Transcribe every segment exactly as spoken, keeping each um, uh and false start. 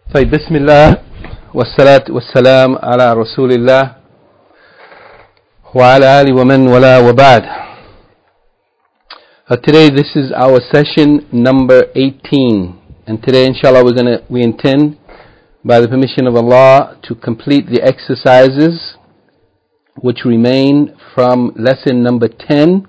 طيب بسم الله والصلاة والسلام على رسول الله وعلى آله ومن ولا وبعد. Uh, today this is our session number eighteen, and today inshallah we're gonna we intend by the permission of Allah to complete the exercises which remain from lesson number ten.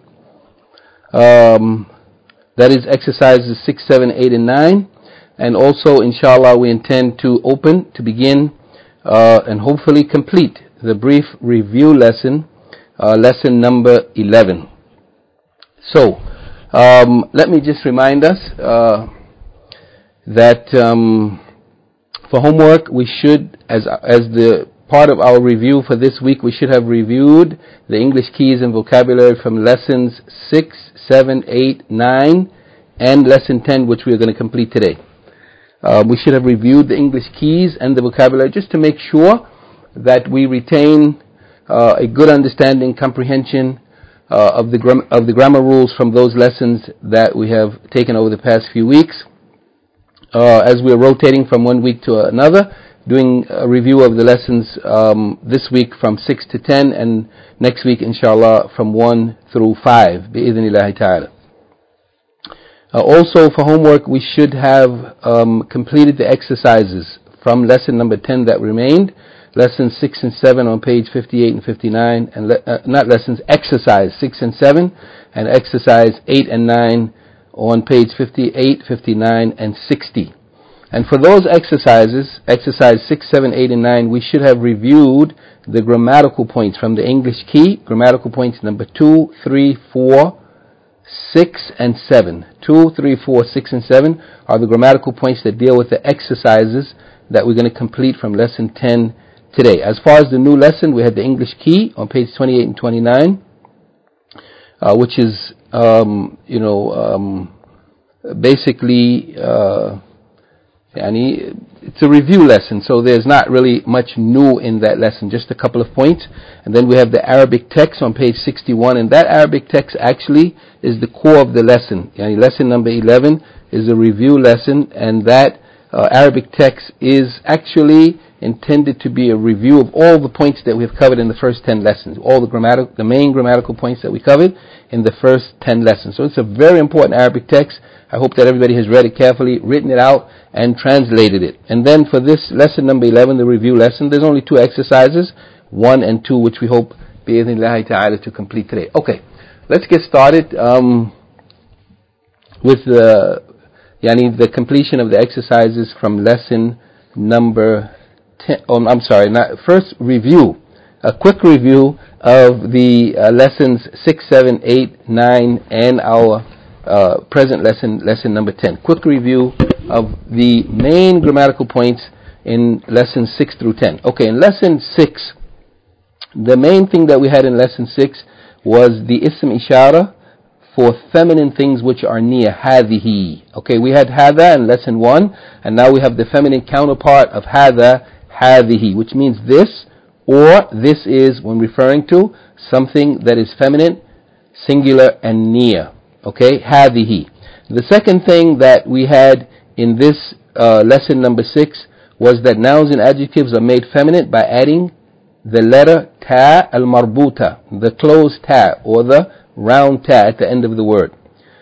Um, that is exercises six, seven, eight, and nine. And also, inshallah, we intend to open, to begin, uh, and hopefully complete the brief review lesson, uh, lesson number eleven. So, um, let me just remind us uh, that um, for homework, we should, as as the part of our review for this week, we should have reviewed the English keys and vocabulary from lessons six, seven, eight, nine, and lesson ten, which we are going to complete today. Uh, we should have reviewed the English keys and the vocabulary just to make sure that we retain uh, a good understanding, comprehension uh, of the gram- of the grammar rules from those lessons that we have taken over the past few weeks. Uh, as we are rotating from one week to another, doing a review of the lessons um, this week from six to ten, and next week, inshallah, from one through five, bi'idhnillahi ta'ala. Uh, also, for homework, we should have um, completed the exercises from lesson number ten that remained, lessons six and seven on page fifty-eight and fifty-nine, and le- uh, not lessons, exercise six and seven, and exercise eight and nine on page fifty-eight, fifty-nine, and sixty. And for those exercises, exercise six, seven, eight, and nine, we should have reviewed the grammatical points from the English key, grammatical points number two, three, four, six, and seven. two, three, four, six, and seven are the grammatical points that deal with the exercises that we're going to complete from lesson ten today. As far as the new lesson, we had the English key on page twenty-eight and twenty-nine, uh, which is, um, you know, um, basically, uh, yani, it's a review lesson, so there's not really much new in that lesson, just a couple of points. And then we have the Arabic text on page sixty-one, and that Arabic text actually is the core of the lesson. Yani, lesson number eleven is a review lesson, and that uh, Arabic text is actually intended to be a review of all the points that we have covered in the first ten lessons, all the grammatical, the main grammatical points that we covered in the first ten lessons. So it's a very important Arabic text. I hope that everybody has read it carefully, written it out, and translated it. And then for this lesson number eleven, the review lesson, there's only two exercises, one and two, which we hope, bi'idhnillahi ta'ala, to complete today. Okay, let's get started um, with the, yani, the completion of the exercises from lesson number ten. Oh, I'm sorry, not, first review, a quick review of the uh, lessons six, seven, eight, nine, and our Uh, present lesson, lesson number ten. Quick review of the main grammatical points in lessons six through ten. Okay, in lesson six, the main thing that we had in lesson six was the ism ishara for feminine things which are near, hadhihi. Okay, we had hadha in lesson one, and now we have the feminine counterpart of hadha, hadhihi, which means this, or this is when referring to something that is feminine, singular, and near. Okay, hadhihi. The second thing that we had in this uh, lesson number six was that nouns and adjectives are made feminine by adding the letter ta al-marbuta, the closed ta, or the round ta at the end of the word.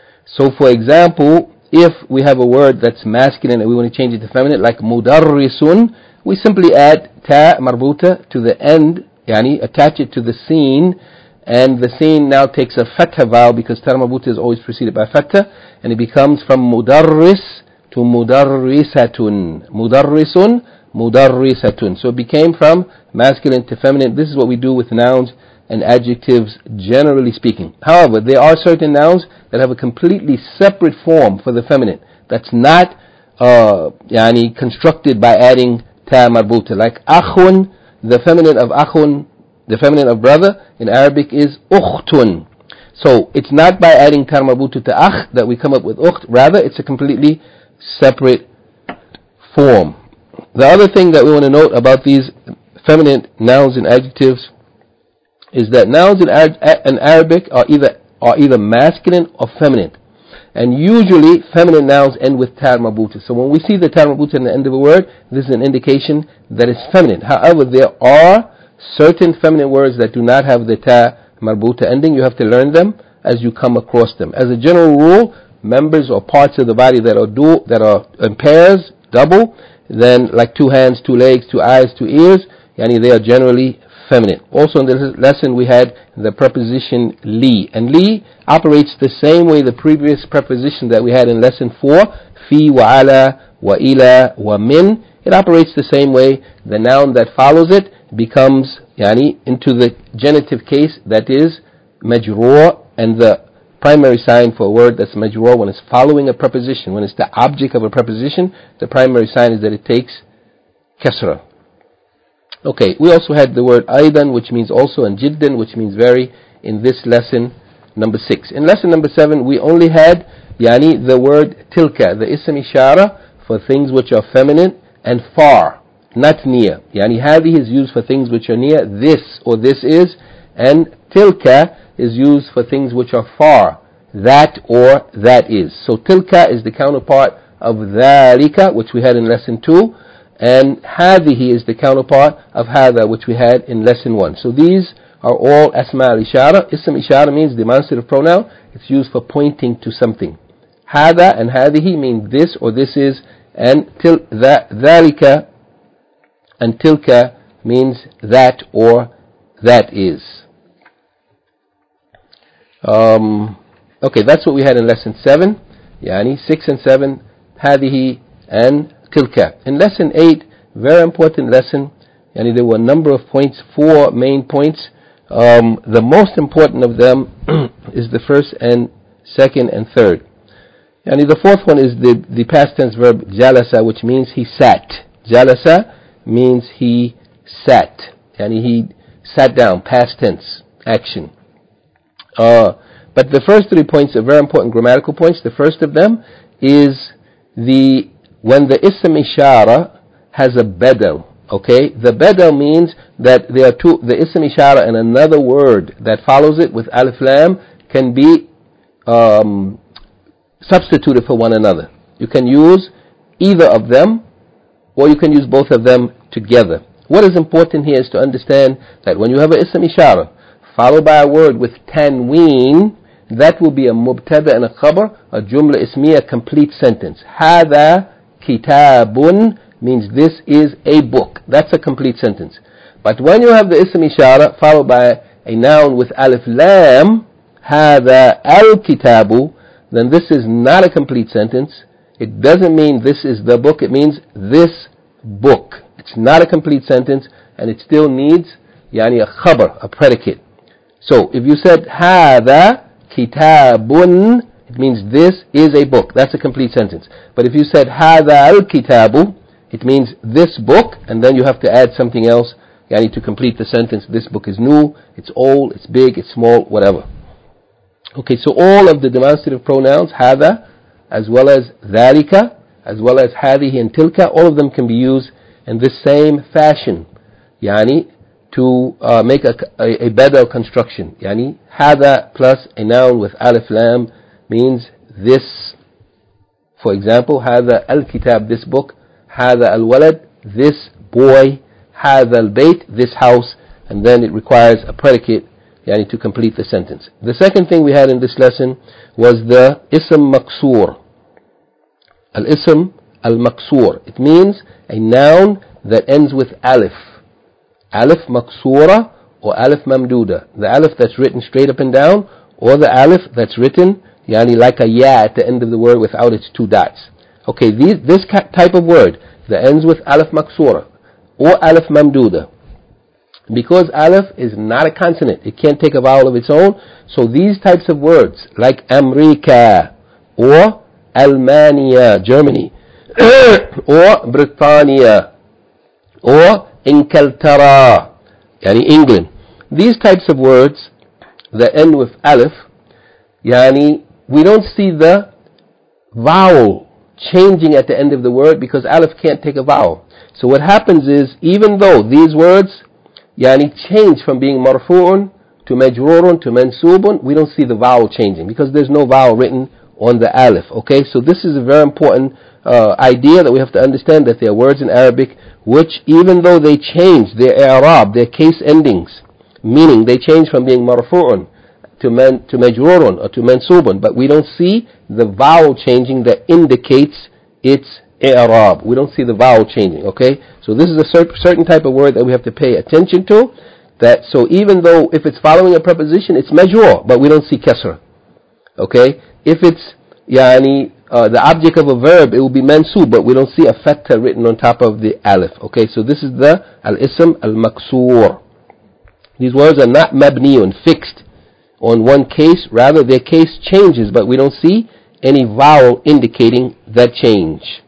So for example, if we have a word that's masculine and we want to change it to feminine, like mudarrisun, we simply add ta marbuta to the end, yani attach it to the scene, and the scene now takes a fatha vowel because ta marbuta is always preceded by fatha, and it becomes from mudarris to mudarrisatun. Mudarrisun, mudarrisatun. So it became from masculine to feminine. This is what we do with nouns and adjectives, generally speaking. However, there are certain nouns that have a completely separate form for the feminine that's not uh, yani, constructed by adding ta marbuta. Like akhun, the feminine of akhun, the feminine of brother in Arabic is ukhtun. So it's not by adding ta marbuta to akh that we come up with ukht. Rather, it's a completely separate form. The other thing that we want to note about these feminine nouns and adjectives is that nouns in, Arab- in Arabic are either are either masculine or feminine. and usually feminine nouns end with ta marbuta. So when we see the ta marbuta in the end of a word, this is an indication that it's feminine. However, there are certain feminine words that do not have the ta marbuta ending. You have to learn them as you come across them. As a general rule, members or parts of the body that are dual, that are in pairs, double, then like two hands, two legs, two eyes, two ears, yani they are generally feminine. Also in this lesson we had the preposition li, and li operates the same way the previous preposition that we had in lesson four, fi, wa ala, wa ila, wa min. It operates the same way. The noun that follows it becomes yani into the genitive case, that is majroor, and the primary sign for a word that's majroor when it's following a preposition, when it's the object of a preposition, the primary sign is that it takes kasra. Okay, we also had the word aidan, which means also, and jiddan, which means very, in this lesson number six. In lesson number seven, we only had yani the word tilka, the ism ishara for things which are feminine, and far, not near. Yani hadi is used for things which are near, this or this is, and tilka is used for things which are far, that or that is. So tilka is the counterpart of dhalika, which we had in lesson two, and hadihi is the counterpart of hada, which we had in lesson one. So these are all asma al-ishara. Ism ishara means demonstrative pronoun. It's used for pointing to something. Hada and hadihi mean this or this is, and til that dhalika and tilka means that or that is. Um, okay, that's what we had in lesson seven. Yani six and seven, hadihi and tilka. In lesson eight, very important lesson, yani there were a number of points, four main points. Um, the most important of them is the first and second and third. Yani the fourth one is the, the past tense verb jalasa, which means he sat. Jalasa means he sat. Yani he sat down, past tense, action. Uh, but the first three points are very important grammatical points. The first of them is the when the ism ishara has a badal. Okay, the badal means that there are two, the ism ishara and another word that follows it with alif lam can be um, substituted for one another. You can use either of them, or you can use both of them together. What is important here is to understand that when you have an ism ishara followed by a word with tanween, that will be a mubtada and a khabar, a jumla ismiya, complete sentence. Hada kitabun means this is a book. That's a complete sentence. But when you have the ism ishara followed by a noun with alif lam, hada al-kitabu, then this is not a complete sentence. It doesn't mean this is the book. It means this book. It's not a complete sentence, and it still needs yani a khabar, a predicate. So if you said hada kitabun, it means this is a book. That's a complete sentence. But if you said hada al-kitabu, it means this book, and then you have to add something else yani to complete the sentence. This book is new, it's old, it's big, it's small, whatever. Okay, so all of the demonstrative pronouns, hada, as well as dhalika, as well as hadihi and tilka, all of them can be used in this same fashion, yani to uh, make a, a, a badal construction. Yani hada plus a noun with alif lam means this. For example, hada al-kitab, this book. Hada al-walad, this boy. Hada al-bayt, this house. And then it requires a predicate yani to complete the sentence. The second thing we had in this lesson was the ism maqsoor. Al-ism al-maqsoor. It means a noun that ends with alif. Alif maqsoora or alif mamduda. The alif that's written straight up and down, or the alif that's written yani like a ya at the end of the word without its two dots. Okay, these, this type of word that ends with alif maqsoora or alif mamduda, because alif is not a consonant, it can't take a vowel of its own, so these types of words like America or Almania, Germany, or Britannia, or Inkaltara, yani England, these types of words that end with alif, yani we don't see the vowel changing at the end of the word because alif can't take a vowel. So what happens is, even though these words yani change from being marfu'un to majrurun to mansubun, we don't see the vowel changing because there's no vowel written on the alif. Okay, so this is a very important uh, idea that we have to understand, that there are words in Arabic which, even though they change their i'rab, their case endings, meaning they change from being marfu'un to man, to majrurun or to mansubun, but we don't see the vowel changing that indicates its i'rab. We don't see the vowel changing. Okay, so this is a cer- certain type of word that we have to pay attention to. That so even though if it's following a preposition, it's majrur, but we don't see kasra. Okay, if it's yani uh, the object of a verb, it will be mansub, but we don't see a fatha written on top of the alif. Okay, so this is the al-ism al-maksur. These words are not mabniyun, fixed on one case, rather their case changes, but we don't see any vowel indicating that change.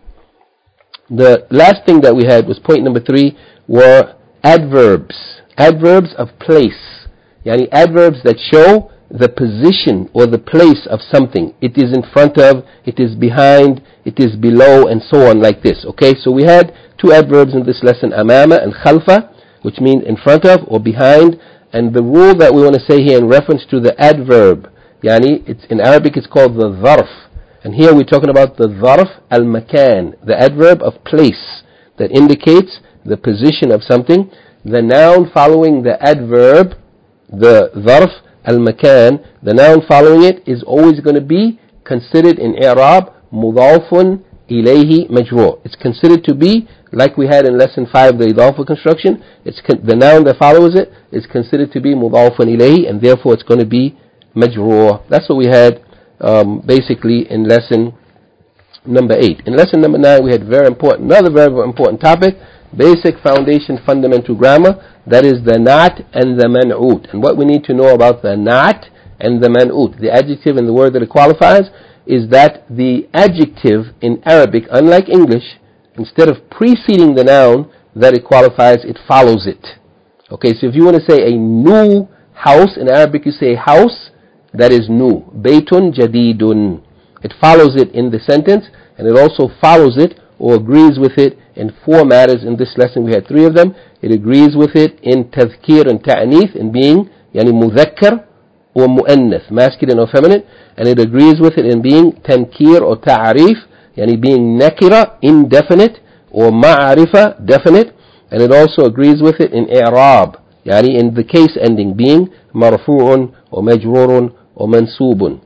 The last thing that we had was point number three, were adverbs. Adverbs of place. Yani adverbs that show the position or the place of something. It is in front of, it is behind, it is below, and so on, like this. Okay, so we had two adverbs in this lesson, amama and khalfa, which means in front of or behind. And the rule that we want to say here in reference to the adverb, yani it's in Arabic it's called the dharf. And here we're talking about the dharf al-makan, the adverb of place that indicates the position of something. The noun following the adverb, the dharf al-makan, the noun following it is always going to be considered in i'rab mudafun ilayhi majrur. It's considered to be, like we had in lesson five, the idafa construction. It's con- the noun that follows it is considered to be mudafun ilayhi, and therefore it's going to be majrur. That's what we had um, basically in lesson number eight. In lesson number nine, we had very important, another very important topic, basic foundation fundamental grammar, that is the na'at and the man'ut. And what we need to know about the na'at and the man'ut, the adjective and the word that it qualifies, is that the adjective in Arabic, unlike English, instead of preceding the noun that it qualifies, it follows it. Okay, so if you want to say a new house, in Arabic you say house, that is new. Baytun jadidun. It follows it in the sentence, and it also follows it or agrees with it in four matters. In this lesson we had three of them. It agrees with it in tadhkir and ta'nith, in being yani mudhakkar or mu'annath, masculine or feminine, and it agrees with it in being tankir or ta'arif, yani being nakira, indefinite, or ma'arifa, definite, and it also agrees with it in i'rab, yani in the case ending, being marfu'un or majrurun or mansubun.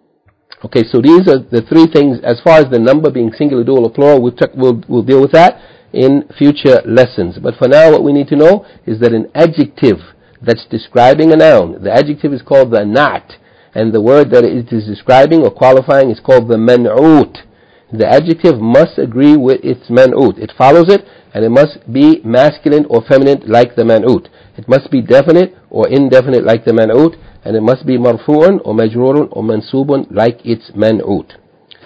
Okay, so these are the three things. As far as the number being singular, dual, or plural, we'll, check, we'll, we'll deal with that in future lessons. But for now, what we need to know is that an adjective that's describing a noun, the adjective is called the na'at, and the word that it is describing or qualifying is called the man'ut. The adjective must agree with its man'ut. It follows it, and it must be masculine or feminine like the man'ut. It must be definite or indefinite like the man'ut, and it must be marfu'un or majrurun or mansubun like its man'ut.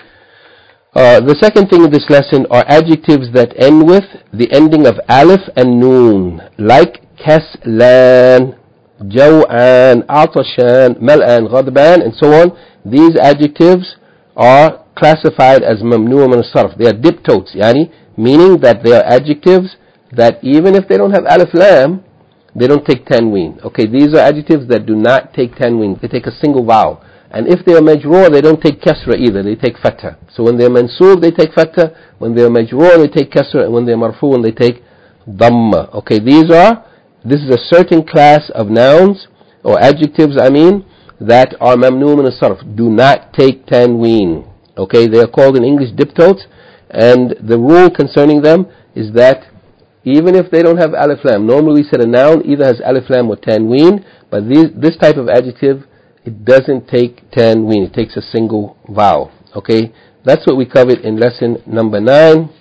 Uh, the second thing in this lesson are adjectives that end with the ending of alif and noon, like kaslan, jaw'an, atashan, mal'an, ghadban, and so on. These adjectives are classified as mamnu' min as-sarf. They are diptotes, yani, meaning that they are adjectives that even if they don't have alif lam, they don't take tanween. Okay, these are adjectives that do not take tanween. They take a single vowel. And if they are majroor, they don't take kasra either. They take fatha. So when they're mansoob, they take fatha. When they're majroor, they take kasra. And when they're marfu'un, they take dhamma. Okay, these are, this is a certain class of nouns, or adjectives, I mean, that are mamnu' min as-sarf, do not take tanween. Okay, they are called in English diptotes. And the rule concerning them is that even if they don't have alif lam, normally we said a noun either has alif lam or tanween, but these, this type of adjective, it doesn't take tanween. It takes a single vowel. Okay, that's what we covered in lesson number nine.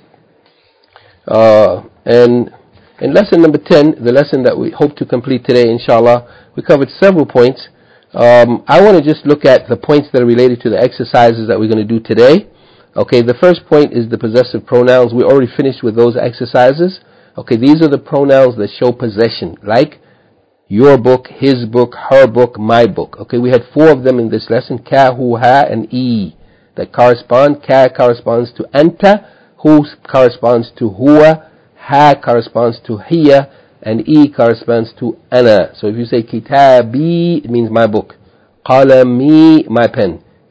Uh, and in lesson number ten, the lesson that we hope to complete today, inshallah, we covered several points. Um, I want to just look at the points that are related to the exercises that we're going to do today. Okay, the first point is the possessive pronouns. We already finished with those exercises. Okay, these are the pronouns that show possession, like your book, his book, her book, my book. Okay, we had four of them in this lesson, ka, hu, ha, and e, that correspond. Ka corresponds to anta, hu corresponds to huwa, ha corresponds to hiya, and e corresponds to ana. So if you say kitabi, it means my book. Qalami, my pen.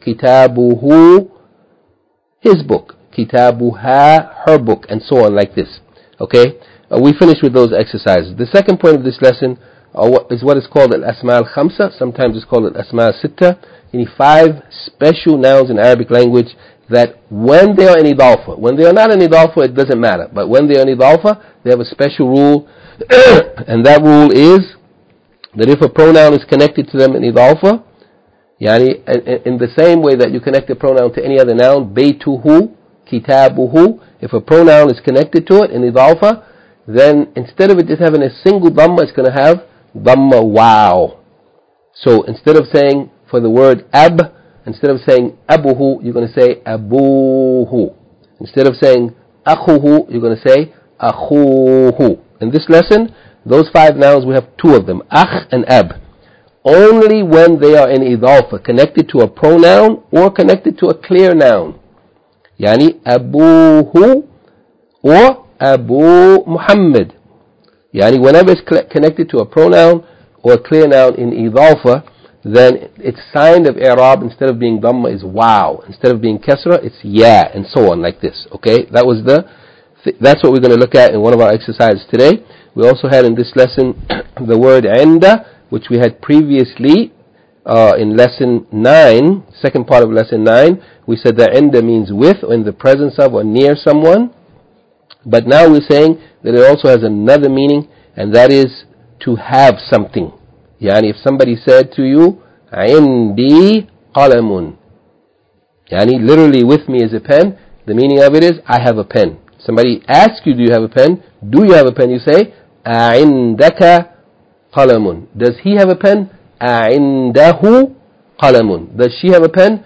kitabuhu, his book. Kitabuha, her book, and so on like this. Okay? Uh, we finished with those exercises. The second point of this lesson uh, what is what is called al-asma al-khamsa. Sometimes it's called al-asma al-sitta. You need five special nouns in Arabic language that when they are in idafa, when they are not in idafa, it doesn't matter. But when they are in idafa, they have a special rule. And that rule is that if a pronoun is connected to them in idafa, yani, in the same way that you connect a pronoun to any other noun, baytuhu, kitabuhu, if a pronoun is connected to it in idafa, then instead of it just having a single dhamma, it's going to have dhamma wow. So instead of saying for the word ab, instead of saying abuhu, you're going to say abuhu. Instead of saying akhuhu, you're going to say akhuhu. In this lesson, those five nouns, we have two of them, akh and ab. Only when they are in idafa, connected to a pronoun or connected to a clear noun. Yani abuhu or Abu Muhammad. Yani whenever it's connected to a pronoun or a clear noun in idafa, then its sign of i'rab, instead of being dhamma, is wow. Instead of being kasra, it's ya, and so on like this. Okay, that was the th- that's what we're going to look at in one of our exercises today. We also had in this lesson the word inda, which we had previously uh, in lesson nine, second part of lesson nine. We said that inda means with, or in the presence of, or near someone. But now we're saying that it also has another meaning, and that is to have something. Yani if somebody said to you, عندي قلم, yani literally with me is a pen, the meaning of it is I have a pen. Somebody asks you, do you have a pen? Do you have a pen? You say, عندك قلم. Does he have a pen? عنده قلم. Does she have a pen?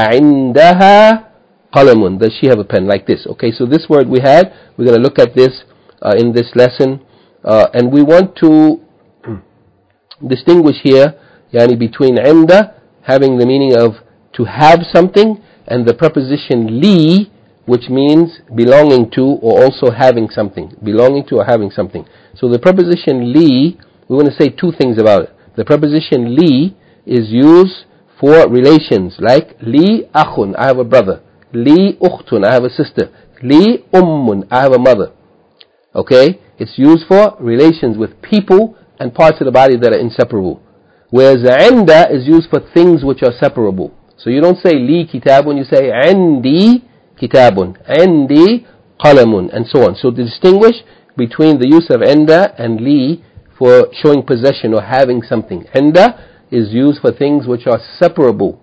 عندها قلم. Does she have a pen? Like this. Okay, so this word we had, we're going to look at this uh, in this lesson, uh, and we want to distinguish here yani between inda, having the meaning of to have something, and the preposition li, which means belonging to or also having something. Belonging to or having something. So the preposition li, we want to say two things about it. The preposition li is used for relations, like li akhun, I have a brother. Li ukhtun, I have a sister. Li ummun, I have a mother. Okay? It's used for relations with people and parts of the body that are inseparable. Whereas inda is used for things which are separable. So you don't say li kitabun, you say indi kitabun, indi qalamun, and so on. So to distinguish between the use of inda and li for showing possession or having something. Inda is used for things which are separable,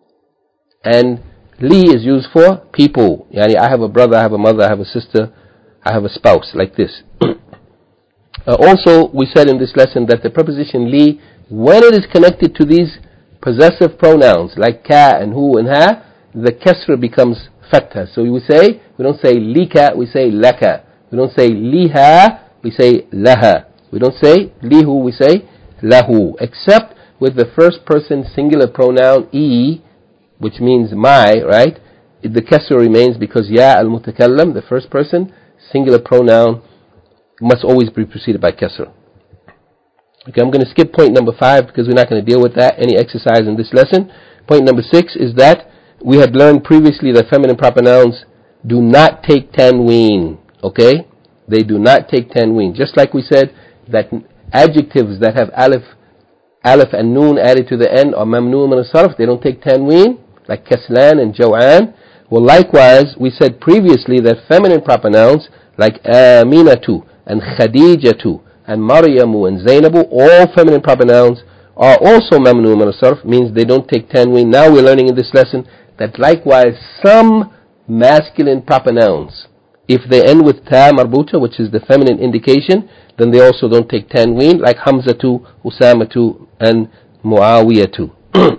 and li is used for people. Yani I have a brother, I have a mother, I have a sister, I have a spouse, like this. Uh, also, we said in this lesson that the preposition li, when it is connected to these possessive pronouns like ka and hu and ha, the kasra becomes fatha. So we say, we don't say lika, we say laka. We don't say liha, we say laha. We don't say lihu, we say lahu. Except with the first person singular pronoun e, which means my, right? The kasra remains because ya al-mutakallam, the first person singular pronoun, must always be preceded by kasra. Okay, I'm going to skip point number five because we're not going to deal with that, any exercise in this lesson. Point number six is that we had learned previously that feminine proper nouns do not take tanween. Okay? They do not take tanween. Just like we said that adjectives that have alif, alif and noon added to the end are mamnu min as-sarf, they don't take tanween, like kaslan and jaw'an. Well, likewise, we said previously that feminine proper nouns like aminatu and khadijatu and maryamu and zainabu, all feminine proper nouns, are also mamnu min as-sarf, means they don't take tanween. Now we're learning in this lesson that likewise some masculine proper nouns, if they end with ta marbuta, which is the feminine indication, then they also don't take tanween, like hamzatu, usamatu, and muawiyatu.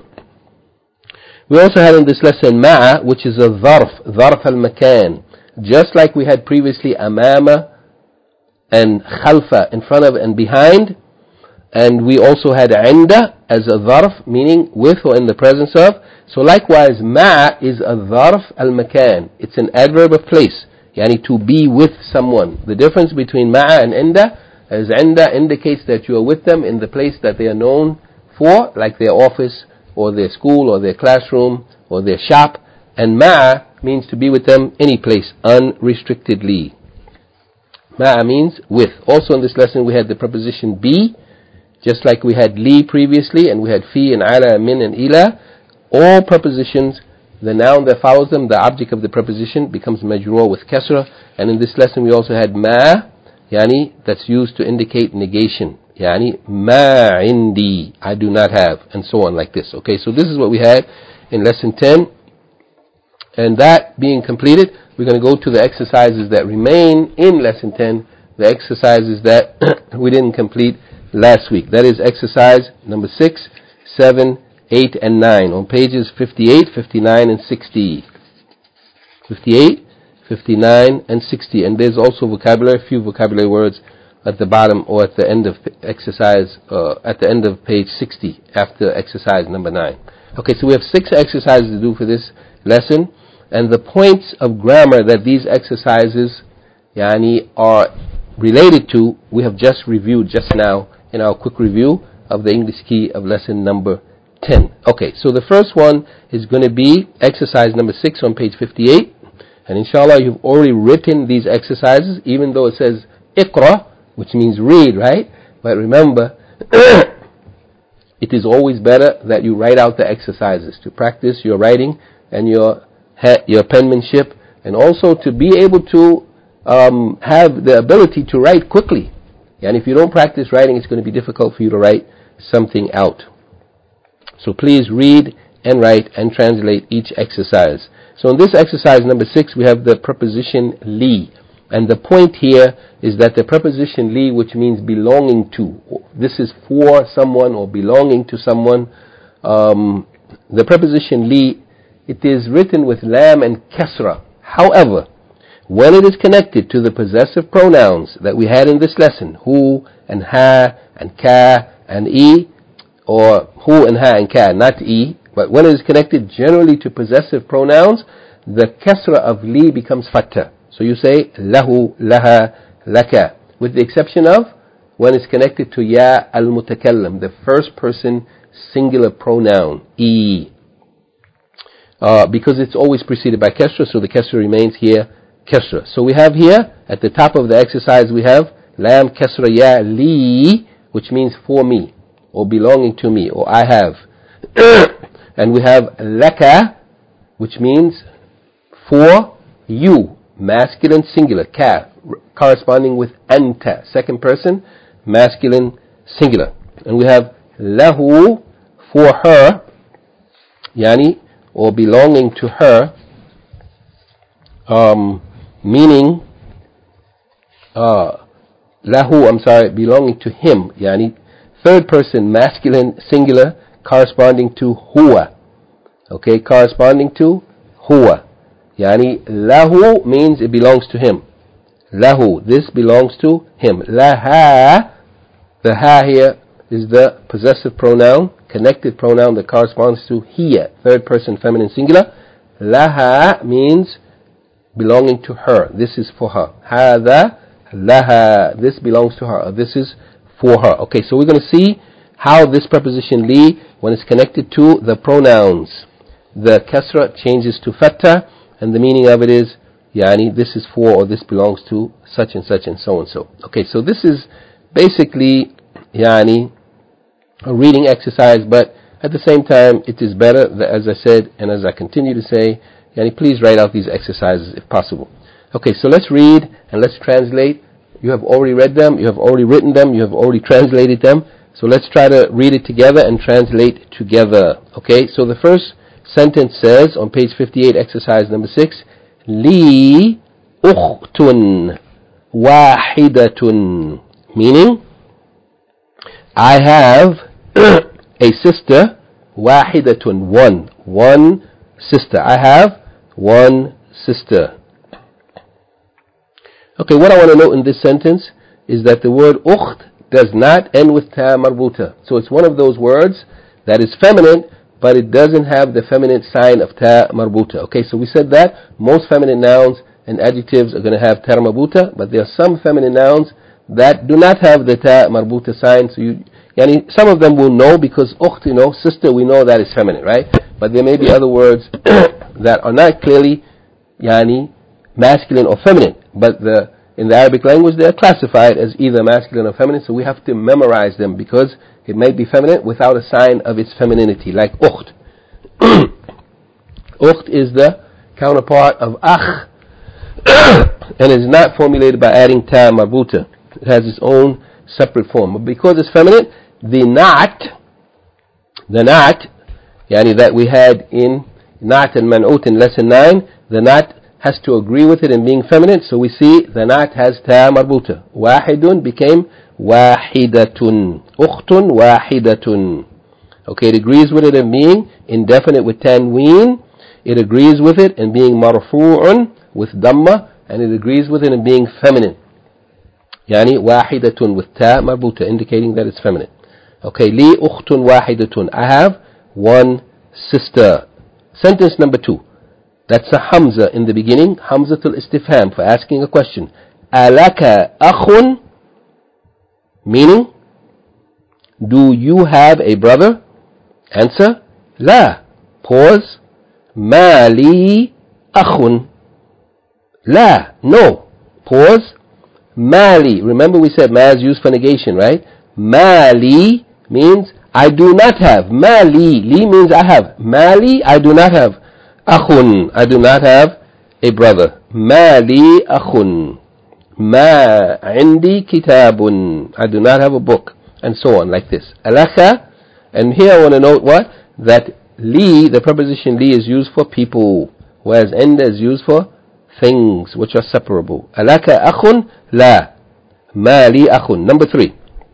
We also had in this lesson ma'a, which is a dharf, dharf al-makan. Just like we had previously amama and khalfa, in front of and behind. And we also had inda as a dharf, meaning with or in the presence of. So likewise, ma'a is a dharf al-makan. It's an adverb of place, yani to be with someone. The difference between ma'a and inda is inda indicates that you are with them in the place that they are known for, like their office, or their school or their classroom or their shop. And ma'a means to be with them any place, unrestrictedly. Ma'a means with. Also in this lesson we had the preposition be, just like we had li previously, and we had fi and ala and min and ila. All prepositions, the noun that follows them, the object of the preposition, becomes majroor with kasra. And in this lesson we also had ma, yani, that's used to indicate negation. Yani, ma indi, I do not have, and so on like this. Okay, so this is what we had in lesson ten. And that being completed, we're going to go to the exercises that remain in lesson ten, the exercises that we didn't complete last week. That is exercise number six, seven, eight, and nine on pages fifty-eight, fifty-nine, and sixty. fifty-eight, fifty-nine, and sixty. And there's also vocabulary, a few vocabulary words at the bottom or at the end of exercise, uh, at the end of page sixty, after exercise number nine. Okay, so we have six exercises to do for this lesson. And the points of grammar that these exercises yani, are related to, we have just reviewed just now in our quick review of the English key of lesson number ten. Okay, so the first one is going to be exercise number six on page fifty-eight. And inshallah, you've already written these exercises, even though it says iqra, which means read, right? But remember, it is always better that you write out the exercises to practice your writing and your your penmanship, and also to be able to um, have the ability to write quickly. And if you don't practice writing, it's going to be difficult for you to write something out. So please read and write and translate each exercise. So in this exercise number six, we have the preposition li. And the point here is that the preposition li, which means belonging to, this is for someone or belonging to someone. Um, the preposition li, it is written with lam and kasra. However, when it is connected to the possessive pronouns that we had in this lesson, hu and ha and ka and e, or hu and ha and ka, not e, but when it is connected generally to possessive pronouns, the kasra of li becomes fatha. So you say lahu, laha, laka, with the exception of when it's connected to ya al-mutakallam, the first person singular pronoun, e. Uh, because it's always preceded by kasra, so the kasra remains here, kasra. So we have here, at the top of the exercise, we have lam kasra ya li, which means for me, or belonging to me, or I have. And we have laka, which means for you, masculine singular, ka, corresponding with anta, second person, masculine singular. And we have lahu, for her, yani, or belonging to her, um, meaning uh, lahu, I'm sorry, belonging to him, yani third person masculine singular, corresponding to huwa. Okay, corresponding to huwa. Yani lahu means it belongs to him. Lahu, this belongs to him. Laha, the ha here is the possessive pronoun, connected pronoun that corresponds to hiya, third person feminine singular. Laha means belonging to her. This is for her. Hada laha, this belongs to her. This is for her. Okay, so we're going to see how this preposition li, when it's connected to the pronouns, the kasra changes to fatha, and the meaning of it is, yani, this is for, or this belongs to such and such and so and so. Okay, so this is basically, yani, a reading exercise, but at the same time, it is better, that, as I said, and as I continue to say, yani, please write out these exercises if possible. Okay, so let's read and let's translate. You have already read them, you have already written them, you have already translated them. So let's try to read it together and translate together. Okay, so the first sentence says on page fifty-eight, exercise number six, Li ukhtun wahidatun, meaning I have a sister, wahidatun, one, one sister. I have one sister. Okay, what I want to note in this sentence is that the word ukht does not end with ta marbuta. So it's one of those words that is feminine, but it doesn't have the feminine sign of ta marbuta. Okay, so we said that most feminine nouns and adjectives are going to have ta marbuta, but there are some feminine nouns that do not have the ta marbuta sign, so you Yani some of them will know because ukht, you know, sister, we know that is feminine, right? But there may be other words that are not clearly yani masculine or feminine, but the in the Arabic language they are classified as either masculine or feminine, so we have to memorize them because it may be feminine without a sign of its femininity, like ukht. Ukht is the counterpart of akh and is not formulated by adding ta marbuta. It has its own separate form. But because it's feminine, the na'at, the na'at, yani that we had in na'at and man'ut in lesson nine, the na'at has to agree with it in being feminine, so we see the na'at has ta marbuta. Wahidun became wahidatun. Ukhtun wahidatun. Okay, it agrees with it in being indefinite with tanween. It agrees with it in being marfu'un with dhamma, and it agrees with it in being feminine. Yani wahidatun with ta marbuta, indicating that it's feminine. Okay, li ukhtun wahidatun. I have one sister. Sentence number two. That's a hamza in the beginning, hamzatul istifham, for asking a question. Alaka akhun, meaning, do you have a brother? Answer, la. Pause. Mali akhun. La, no. Pause. Mali. Remember we said ma is used for negation, right? Mali means I do not have. Mali. Li means I have. Mali, I do not have. Akhun, I do not have a brother. Mali akhun. Ma indi kitabun. I do not have a book. And so on, like this. Alaka. And here I want to note what? That li, the preposition li, is used for people, whereas enda is used for things which are separable. Alaka akhun? La. Mali akhun. Number three.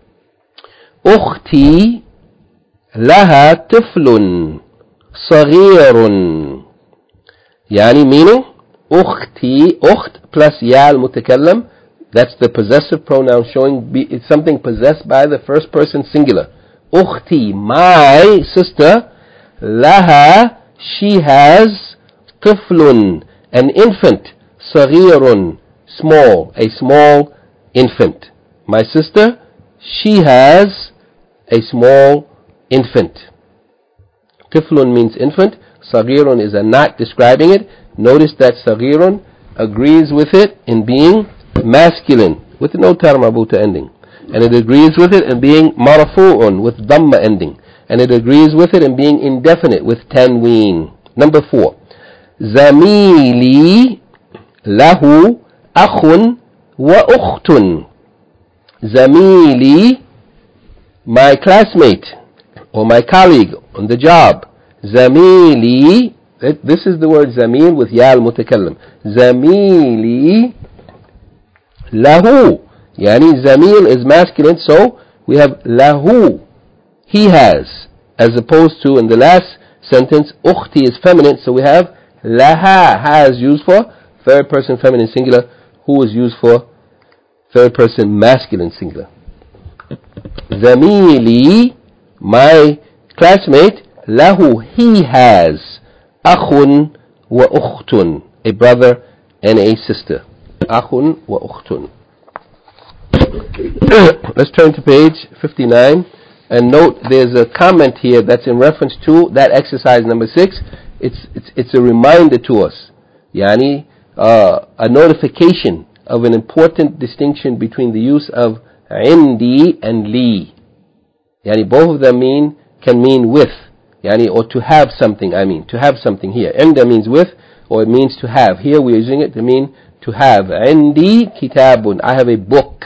Ukhti laha tiflun صغير. Yani meaning, ukhti, ukht plus ya al-mutakallam, that's the possessive pronoun showing be, it's something possessed by the first person singular. Ukhti, my sister, laha, she has, tiflun, an infant, saghirun, small, a small infant. My sister, she has a small infant. Tiflun means infant. Saghirun is a not describing it. Notice that Saghirun agrees with it in being masculine with no tar marbuta ending, and it agrees with it in being marfu'un with dhamma ending, and it agrees with it in being indefinite with tanween. Number four. Zamili lahu akhun wa ukhtun. Zamili, my classmate or my colleague on the job. Zamili, this is the word zamil with ya al-mutakallam. Zamili lahu, yani zamil is masculine, so we have lahu, he has, as opposed to in the last sentence, ukhti is feminine, so we have laha, ha is used for third person feminine singular, who is used for third person masculine singular. Zamili, my classmate, lahu, he has, akhun wa ukhtun, a brother and a sister. Akhun wa ukhtun. Let's turn to page fifty-nine and note there's a comment here that's in reference to that exercise number six. It's it's, it's a reminder to us, yani uh, a notification of an important distinction between the use of indi and li. Yani both of them mean can mean with, yani or to have something. I mean to have something here. Inda means with, or it means to have. Here we're using it to mean to have. Indi kitabun, I have a book.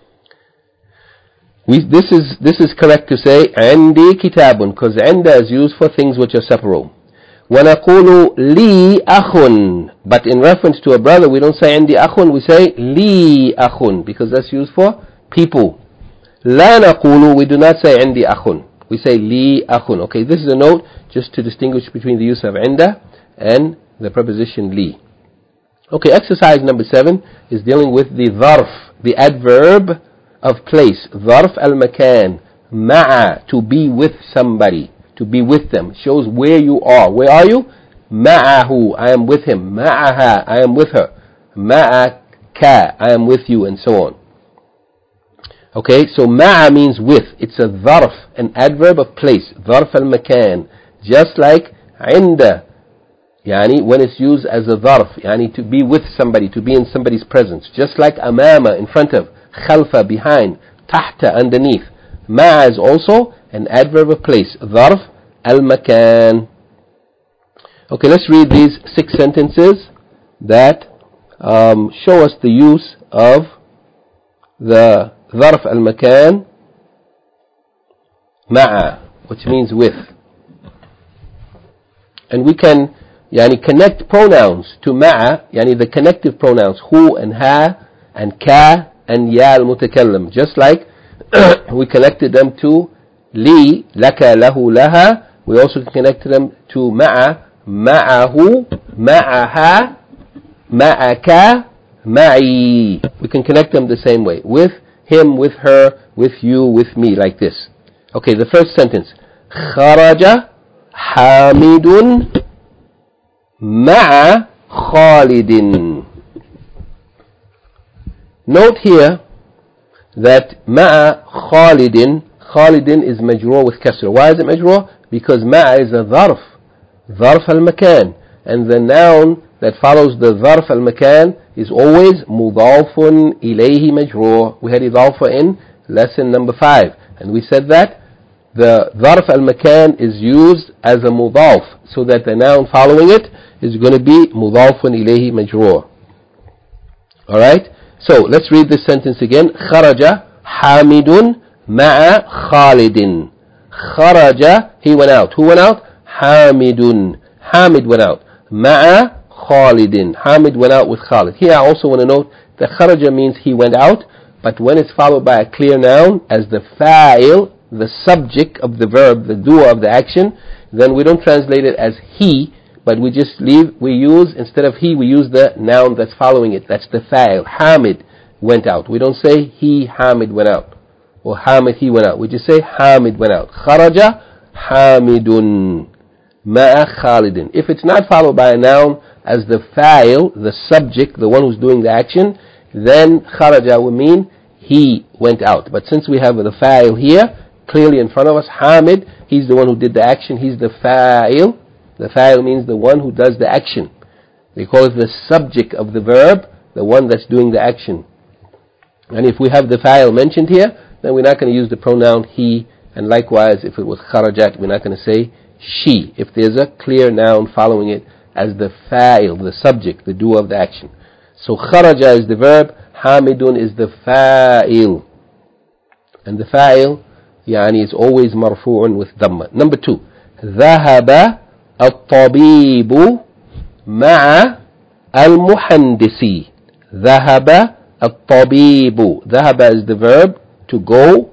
We, this is this is correct to say indi kitabun, because inda is used for things which are separable. وَنَقُولُ لِي أَخٌ, but in reference to a brother we don't say indi akhun, we say li akhun, because that's used for people. La naqulu, we do not say indi akhun, we say li akhun. Okay, this is a note just to distinguish between the use of inda and the preposition li. Okay, exercise number seven is dealing with the dharf, the adverb of place. Dharf al-makan, ma'a, to be with somebody, to be with them, shows where you are. Where are you? Ma'ahu, I am with him. Ma'aha, I am with her. Ma'aka, I am with you, and so on. Okay, so ma'a means with. It's a dharf, an adverb of place. Dharf al-makan. Just like inda. Yani when it's used as a dharf. Yani to be with somebody, to be in somebody's presence. Just like amama, in front of. Khalfa, behind. Tahta, underneath. Ma'a is also an adverb of place. Dharf al-makan. Okay, let's read these six sentences that um, show us the use of the ظرف المكان مع, which means with. And we can يعني connect pronouns to مع, يعني the connective pronouns who and ha and ka and ya المتكلم, just like we connected them to لي, لك, له, لها. We also connected them to مع, معه, معها, معك, معي. We can connect them the same way, with him, with her, with you, with me, like this. Okay, the first sentence. خرج حامد مع خالد. Note here that مع خالد, خالد is majroor with kasra. Why is it majroor? Because مع is a ظرف, ظرف المكان, and the noun that follows the ظرف المكان is always مضاف إليه مجرور. We had إضافة in lesson number five, and we said that the ظرف المكان is used as a مضاف, so that the noun following it is going to be مضاف إليه مجرور. Alright, so let's read this sentence again. خرج حامد مع خالد. خرج, he went out. Who went out? حامد. Hamid went out. مع Khalidin. Hamid went out with Khalid. Here I also want to note that kharaja means he went out, but when it's followed by a clear noun as the fa'il, the subject of the verb, the doer of the action, then we don't translate it as he, but we just leave, we use, instead of he, we use the noun that's following it. That's the fa'il. Hamid went out. We don't say he, Hamid went out, or Hamid, he went out. We just say Hamid went out. Kharaja Hamidun ma'a Khalidin. If it's not followed by a noun as the fa'il, the subject, the one who's doing the action, then kharaja will mean he went out. But since we have the fa'il here, clearly in front of us, Hamid, he's the one who did the action, he's the fa'il. The fa'il means the one who does the action. They call it the subject of the verb, the one that's doing the action. And if we have the fa'il mentioned here, then we're not going to use the pronoun he, and likewise if it was kharajat, we're not going to say she, if there's a clear noun following it as the fa'il, the subject, the doer of the action. So kharaja is the verb, hamidun is the fa'il. And the fa'il, yani, is always marfu'un with dhamma. Number two, ذهب الطبيب مع المهندس. ذهب الطبيب. ذهب is the verb, to go.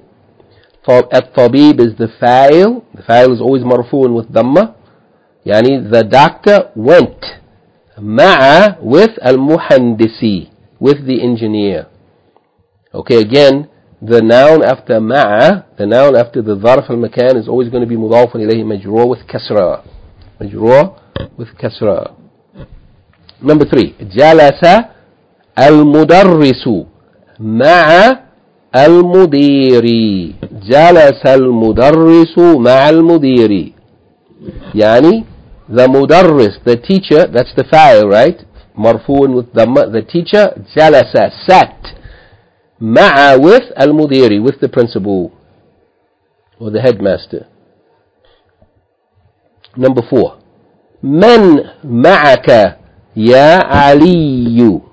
الطبيب is the fa'il. The fa'il is always marfu'un with dhamma. Yani the doctor went. Ma'a with al-muhandisi, with the engineer. Okay, again, the noun after ma'a, the noun after the dharf al-makan is always going to be mudafun ilayhi majroor with kasra. Majroor with kasra. Number three, jalasa al-mudarrisu ma'a al-mudiri. Jalasa al-mudarrisu ma'a al-mudiri. Yani, the mudarris, the teacher, that's the fa'il, right? Marfu'un with dhamma, the teacher, jalasa, sat. Ma'a with al-mudiri, with the principal, or the headmaster. Number four. Man ma'aka ya aliyu.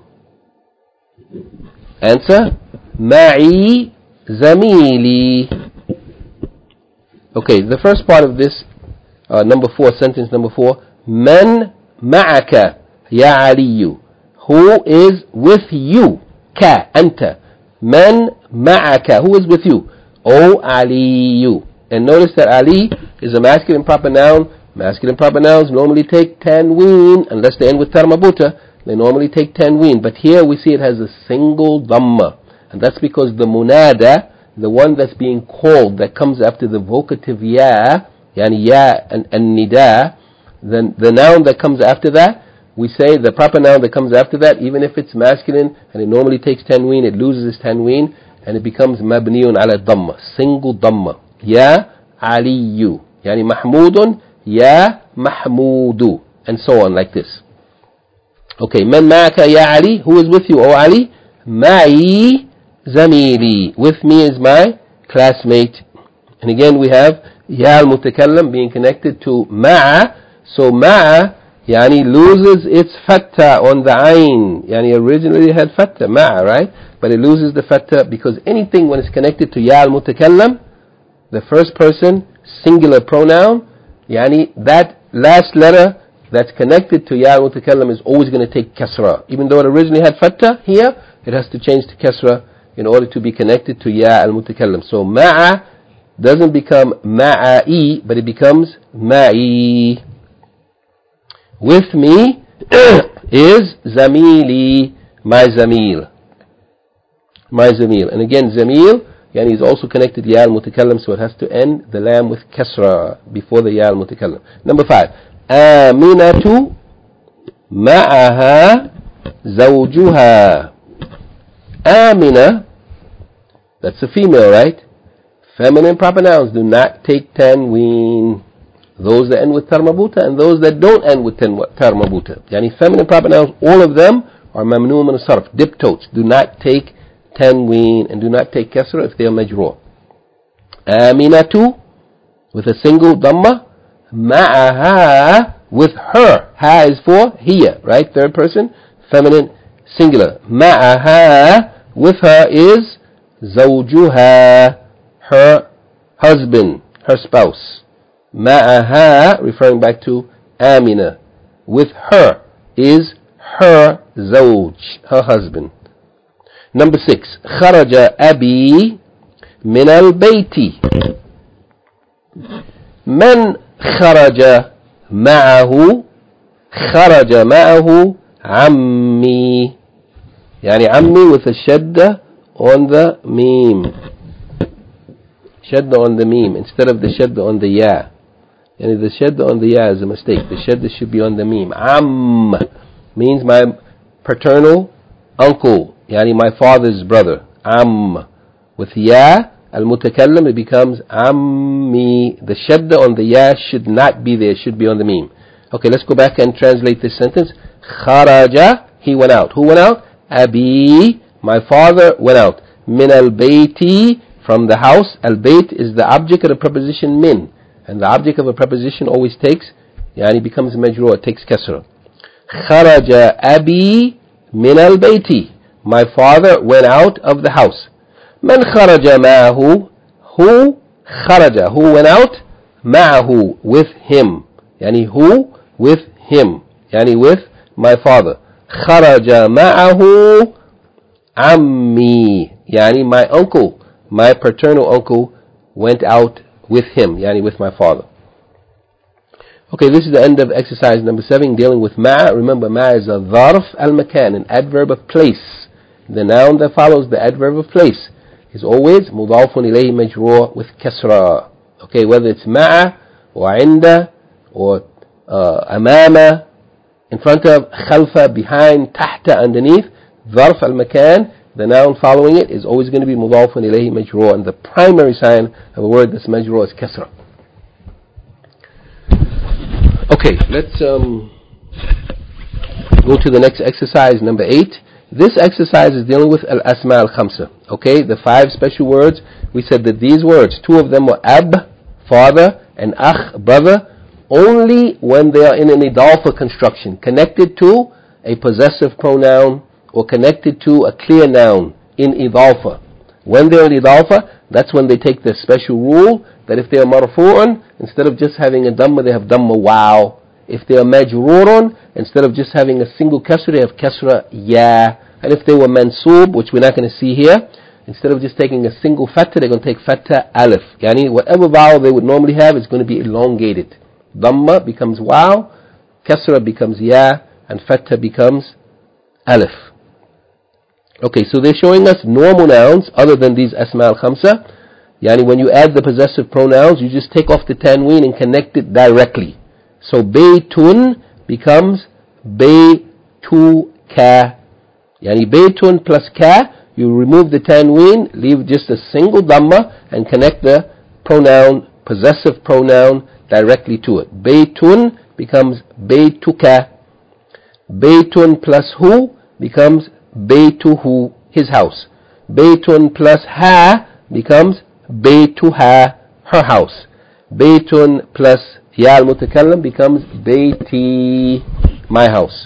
Answer, ma'i zamili. Okay, the first part of this Uh, number four, sentence number four. Man ma'aka ya aliyu. Who is with you? Ka, anta. Man ma'aka. Who is with you? O aliyu. And notice that Ali is a masculine proper noun. Masculine proper nouns normally take tanween, unless they end with tarmabuta. They normally take tanween. But here we see it has a single dhamma. And that's because the munada, the one that's being called, that comes after the vocative ya, yani ya and, and nida, then the noun that comes after that, we say the proper noun that comes after that, even if it's masculine and it normally takes tanween, it loses its tanween, and it becomes mabniyun ala dhamma, single dhamma. Ya aliyu, yani mahmudun, ya mahmudu, and so on like this. Okay, man ma'aka ya Ali, who is with you, O Ali? Ma'i zamili, with me is my classmate. And again we have ya al-mutakallam being connected to ma'a, so ma'a yani loses its fatta on the ayn. Yani originally it had fatta, ma'a, right? But it loses the fatta because anything when it's connected to ya al-mutakallam, the first person, singular pronoun, yani that last letter that's connected to ya al-mutakallam is always going to take kasra. Even though it originally had fatta, here it has to change to kasra in order to be connected to ya al-mutakallam. So ma'a doesn't become ma'i, but it becomes ma'i. With me is zamili, my zamil. My zamil. And again, zamil, yani is also connected to ya al-mutakallam, so it has to end the lam with kasra before the ya al-mutakallam. Number five. Aminatu ma'aha zawjuha. Amina, that's a female, right? Feminine proper nouns do not take tanween. Those that end with tarmabuta and those that don't end with tarmabuta. Yani feminine proper nouns, all of them are mamnu min sarf, diptotes, do not take tanween and do not take kasra if they are majroor. Aminatu with a single dhamma, ma'aha with her. Ha is for hiya, right? Third person, feminine, singular. Ma'aha with her is zawjuha, her husband, her spouse. Ma'aha, referring back to Amina, with her is her zawj, her husband. Number six. Kharaja abi min al-bayti. Man kharaja ma'ahu, kharaja ma'ahu ammi. Yani ammi with a shadda on the meme. Shadda on the meme instead of the shadda on the ya. And the shadda on the ya is a mistake. The shadda should be on the meme. Am means my paternal uncle, yani my father's brother. Am. With ya, al-mutakallam, it becomes ammi. The shadda on the ya should not be there, it should be on the meme. Okay, let's go back and translate this sentence. Kharaja, he went out. Who went out? Abi, my father went out. Min al-bayti, from the house. Al-bayt is the object of the preposition min. And the object of a preposition always takes, yani becomes majroor, it takes kasra. Kharaja abi min al-bayti. My father went out of the house. Man kharaja ma'ahu. Who kharaja, who went out? Ma'ahu, with him. Yani who? With him. Yani with my father. Kharaja ma'ahu ammi. Yani my uncle, my paternal uncle went out with him, yani with my father. Okay, this is the end of exercise number seven, dealing with ma'. Remember, ma' is a dharf al-makan, an adverb of place. The noun that follows the adverb of place is always mudafun ilayhi majroor with kasra. Okay, whether it's ma'a or inda or uh, amama, in front of, khalfa, behind, tahta, underneath, dharf al-makan, the noun following it is always going to be mudafun ilayhi majroor, and the primary sign of a word that's majroor is kasra. Okay, let's um, go to the next exercise, number eight. This exercise is dealing with al-asma al-khamsa. Okay, the five special words. We said that these words, two of them were ab, father, and akh, brother, only when they are in an idafa construction, connected to a possessive pronoun or connected to a clear noun in idafa. When they're in idafa, that's when they take the special rule that if they are marfu'un, instead of just having a dhamma, they have dhamma wow. If they are majrurun, instead of just having a single kasra, they have kasra ya. And if they were mansoob, which we're not going to see here, instead of just taking a single fatha, they're going to take fatha alif. Yani whatever vowel they would normally have is going to be elongated. Dhamma becomes wow, kasra becomes ya, and fatha becomes alif. Okay, so they're showing us normal nouns other than these asma al-khamsa. Yani when you add the possessive pronouns, you just take off the tanween and connect it directly. So baytun becomes baytu ka. Yani baytun plus ka, you remove the tanween, leave just a single dhamma, and connect the pronoun, possessive pronoun, directly to it. Baytun becomes baytuka. Baytun plus hu becomes baytuhu, his house. Baytun plus ha becomes baytuha, her house. Baytun plus ya al-mutakallim becomes bayti, my house.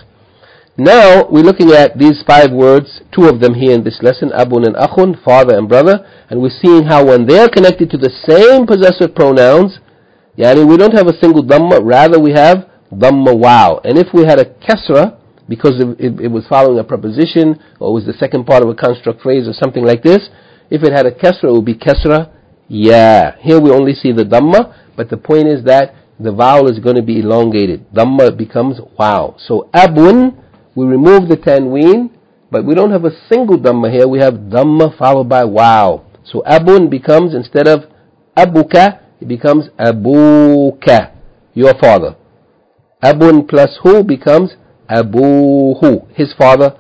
Now we're looking at these five words, two of them here in this lesson, abun and akhun, father and brother, and we're seeing how when they're connected to the same possessive pronouns, yani we don't have a single dhamma, rather we have dhamma wow. And if we had a kasra, because it, it, it was following a preposition, or it was the second part of a construct phrase or something like this, if it had a kasra, it would be kasra ya. Here we only see the dhamma, but the point is that the vowel is going to be elongated. Dhamma becomes wow. So abun, we remove the tanween, but we don't have a single dhamma here. We have dhamma followed by wow. So abun becomes, instead of abuka, it becomes abuka, your father. Abun plus hu becomes abuhu, his father.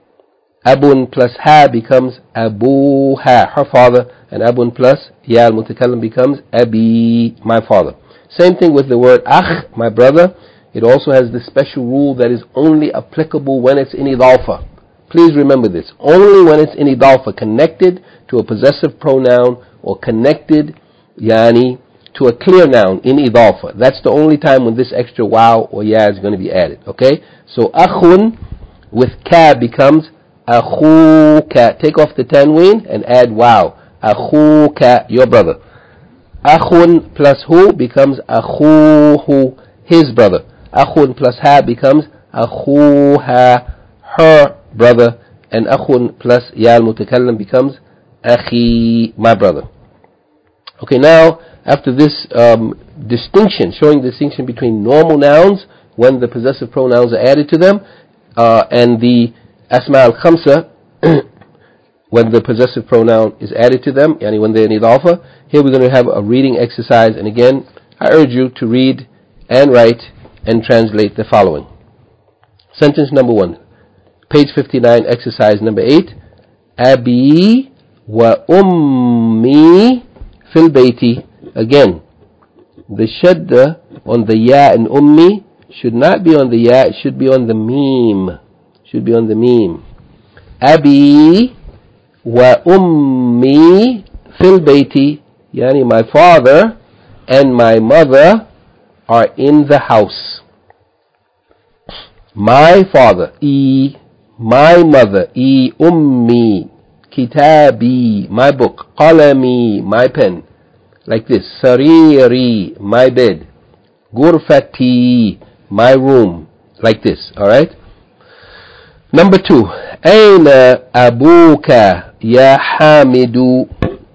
Abun plus ha becomes abuha, her father. And abun plus ya al-mutakallim becomes abi, my father. Same thing with the word akh, my brother. It also has this special rule that is only applicable when it's in idafa. Please remember this. Only when it's in idafa, connected to a possessive pronoun or connected, yani, to a clear noun in idafa. That's the only time when this extra wow or ya is going to be added. Okay? So akhun with ka becomes akhuka. Take off the tanween and add wow. Akhuka, your brother. Akhun plus hu becomes akhuhu, his brother. Akhun plus ha becomes akhuha, her brother. And akhun plus ya al-mutakallim becomes akhi, my brother. Okay, now after this um, distinction, showing distinction between normal nouns when the possessive pronouns are added to them, uh, and the asma al-khamsa when the possessive pronoun is added to them, yani when they're in idafa. Here we're going to have a reading exercise, and again I urge you to read and write and translate the following. Sentence number one, page fifty-nine, exercise number eight. Abi wa ummi fil bayti. Again, the shadda on the ya and ummi should not be on the ya, it should be on the meme. Should be on the meme. Abi wa ummi fil bayti, yani my father and my mother are in the house. My father, e, my mother, e, ummi, kitabi, my book, qalami, my pen, like this. Sariri, my bed, gurfati, my room, like this. All right. Number two, aina abuka ya hamidu.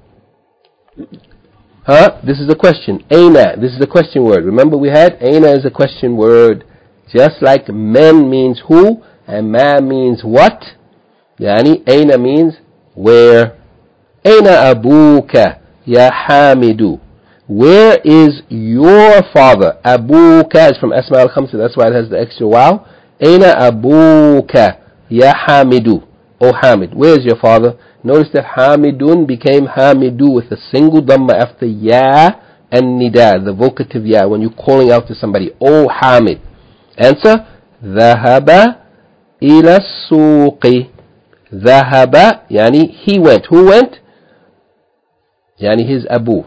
Huh? This is a question. Aina. This is a question word. Remember we had aina is a question word. Just like men means who and ma means what. Yani aina means where. Aina abuka ya hamidu. Where is your father? Abuka is from Asma al-Khamsa. That's why it has the extra wow. Aina abuka ya hamidu. Oh Hamid, where is your father? Notice that Hamidun became Hamidu with a single dhamma after ya and nida, the vocative ya, when you're calling out to somebody. Oh Hamid. Answer, Dhahaba ila suqi. Dhahaba, yani he went. Who went? Yani his Abu.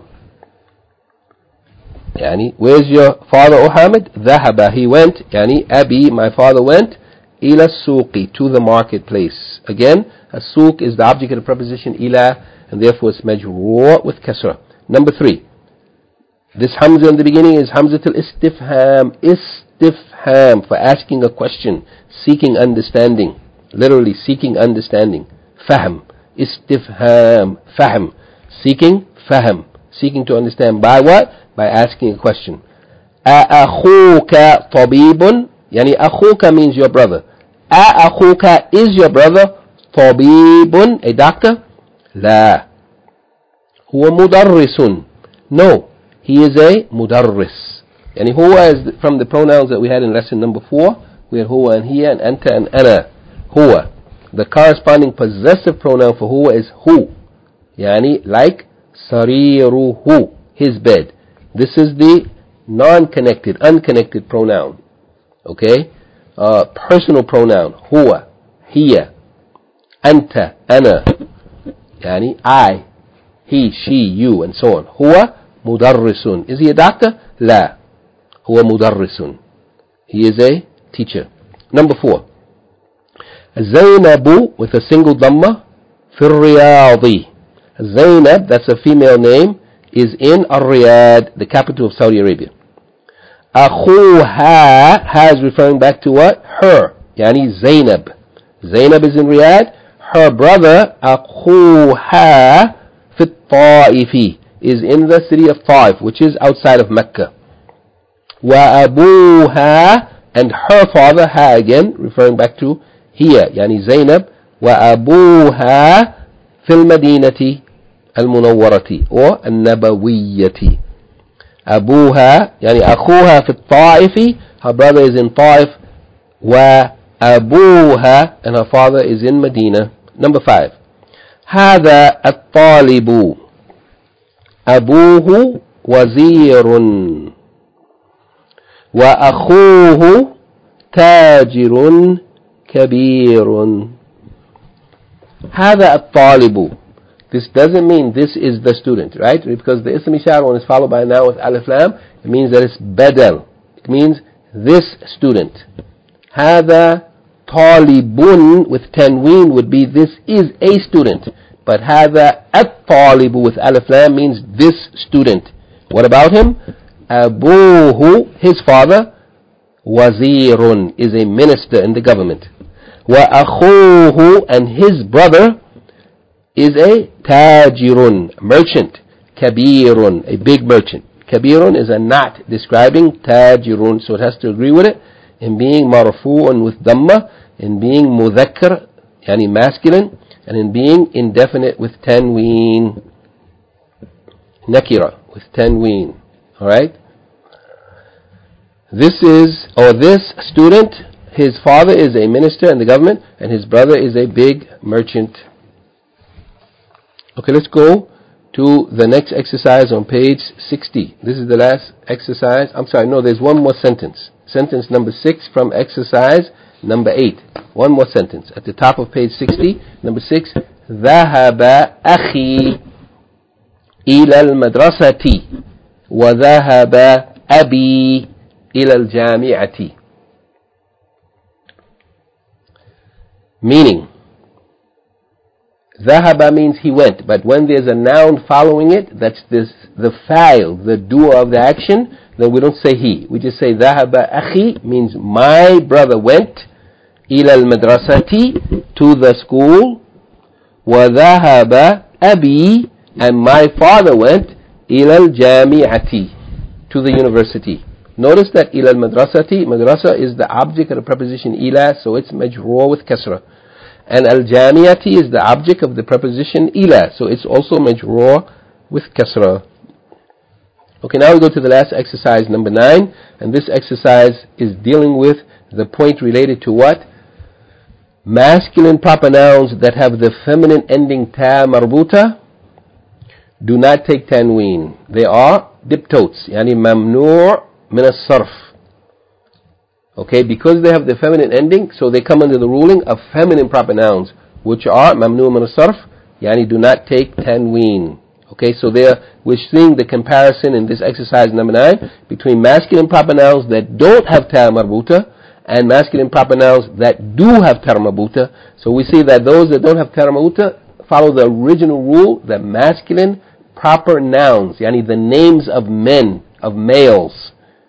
Yani, where's your father, O Hamid? Dhahaba, he went. Yani, Abi, my father went. Ila suqi, to the marketplace. Again, a suq is the object of the preposition ila, and therefore it's majroor with kasra. Number three, this hamza in the beginning is hamzatul istifham. Istifham, for asking a question, seeking understanding. Literally seeking understanding. Fahm. Istifham. Fahm. Seeking, fahm. Seeking to understand. By what? By asking a question. A'akhuka tabibun. Yani akhuka means your brother. A'akhuka is your brother. Tabibun, a doctor. La. Huwa mudarrisun. No. He is a mudarris. Yani huwa is from the pronouns that we had in lesson number four. We had huwa and hiya and anta and ana. Huwa. the corresponding possessive pronoun for huwa is hu. Yani, like sariruhu, his bed. This is the non-connected, unconnected pronoun. Okay? Uh, personal pronoun, huwa, hiya, anta, ana. Yani, I, he, she, you, and so on. Huwa mudarrisun. Is he a doctor? La. Huwa mudarrisun. He is a teacher. Number four. Zainabu with a single dhamma. Fi Riyadi. Zainab, that's a female name, is in Ar-Riyadh, the capital of Saudi Arabia. Akhuha, ha is referring back to what? Her. Yani Zainab. Zainab is in Riyadh. Her brother, Akhuha, fi Ta'ifi, is in the city of Ta'if, which is outside of Mecca. Wa abuha, and her father, ha again, referring back to hiya, yani Zainab. Wa abuha fil madinati al-munawwarati, or al-nabawiyyati. Abuha, yani akhuha fi Ta'ifi, her brother is in Ta'if. Wa abuha, and her father is in Medina. Number five. هذا الطالب أبوه وزير وأخوه تاجر كبير. هذا الطالب. This doesn't mean this is the student, right? Because the ism ishara, when it's followed by a noun with alif lam, it means that it's badal. It means this student. هذا طالبun with tanween would be this is a student. But هذا الطالب with alif lam means this student. What about him? أبوه, his father, wazirun, is a minister in the government. وأخوه, and his brother, is a tajirun, merchant. Kabirun, a big merchant. Kabirun is a nat describing tajirun, so it has to agree with it in being marfu'un with dhamma, in being mudhakkar, yani masculine, and in being indefinite with tanween. Nakira, with tanween. Alright? This is, or this student, his father is a minister in the government, and his brother is a big merchant. Okay, let's go to the next exercise on page sixty. This is the last exercise. I'm sorry, no, there's one more sentence. Sentence number six from exercise number eight. One more sentence. At the top of page sixty, number six. ذهب أخي إلى المدرسة وذهب أبي إلى الجامعة. Meaning, ذهب means he went, but when there's a noun following it, that's this, the fa'il, the doer of the action, then we don't say he. We just say ذهب أخي, means my brother went, إلى المدرسة, to the school, وذهب أبي, and my father went, إلى الجامعة, to the university. Notice that إلى المدرسة, madrasa is the object of the preposition إلى, so it's majroor with kasra. And al-jamiyati is the object of the preposition ila, so it's also majroor with kasra. Okay, now we go to the last exercise, number nine, and this exercise is dealing with the point related to what? Masculine proper nouns that have the feminine ending ta marbuta do not take tanween. They are diptotes, yani mamnu' min as-sarf. Okay, because they have the feminine ending, so they come under the ruling of feminine proper nouns, which are mamnu' min as-sarf, yani do not take tanween. Okay, so there we're seeing the comparison in this exercise number nine between masculine proper nouns that don't have ta marbuta and masculine proper nouns that do have ta marbuta. So we see that those that don't have ta marbuta follow the original rule that masculine proper nouns, yani the names of men, of males,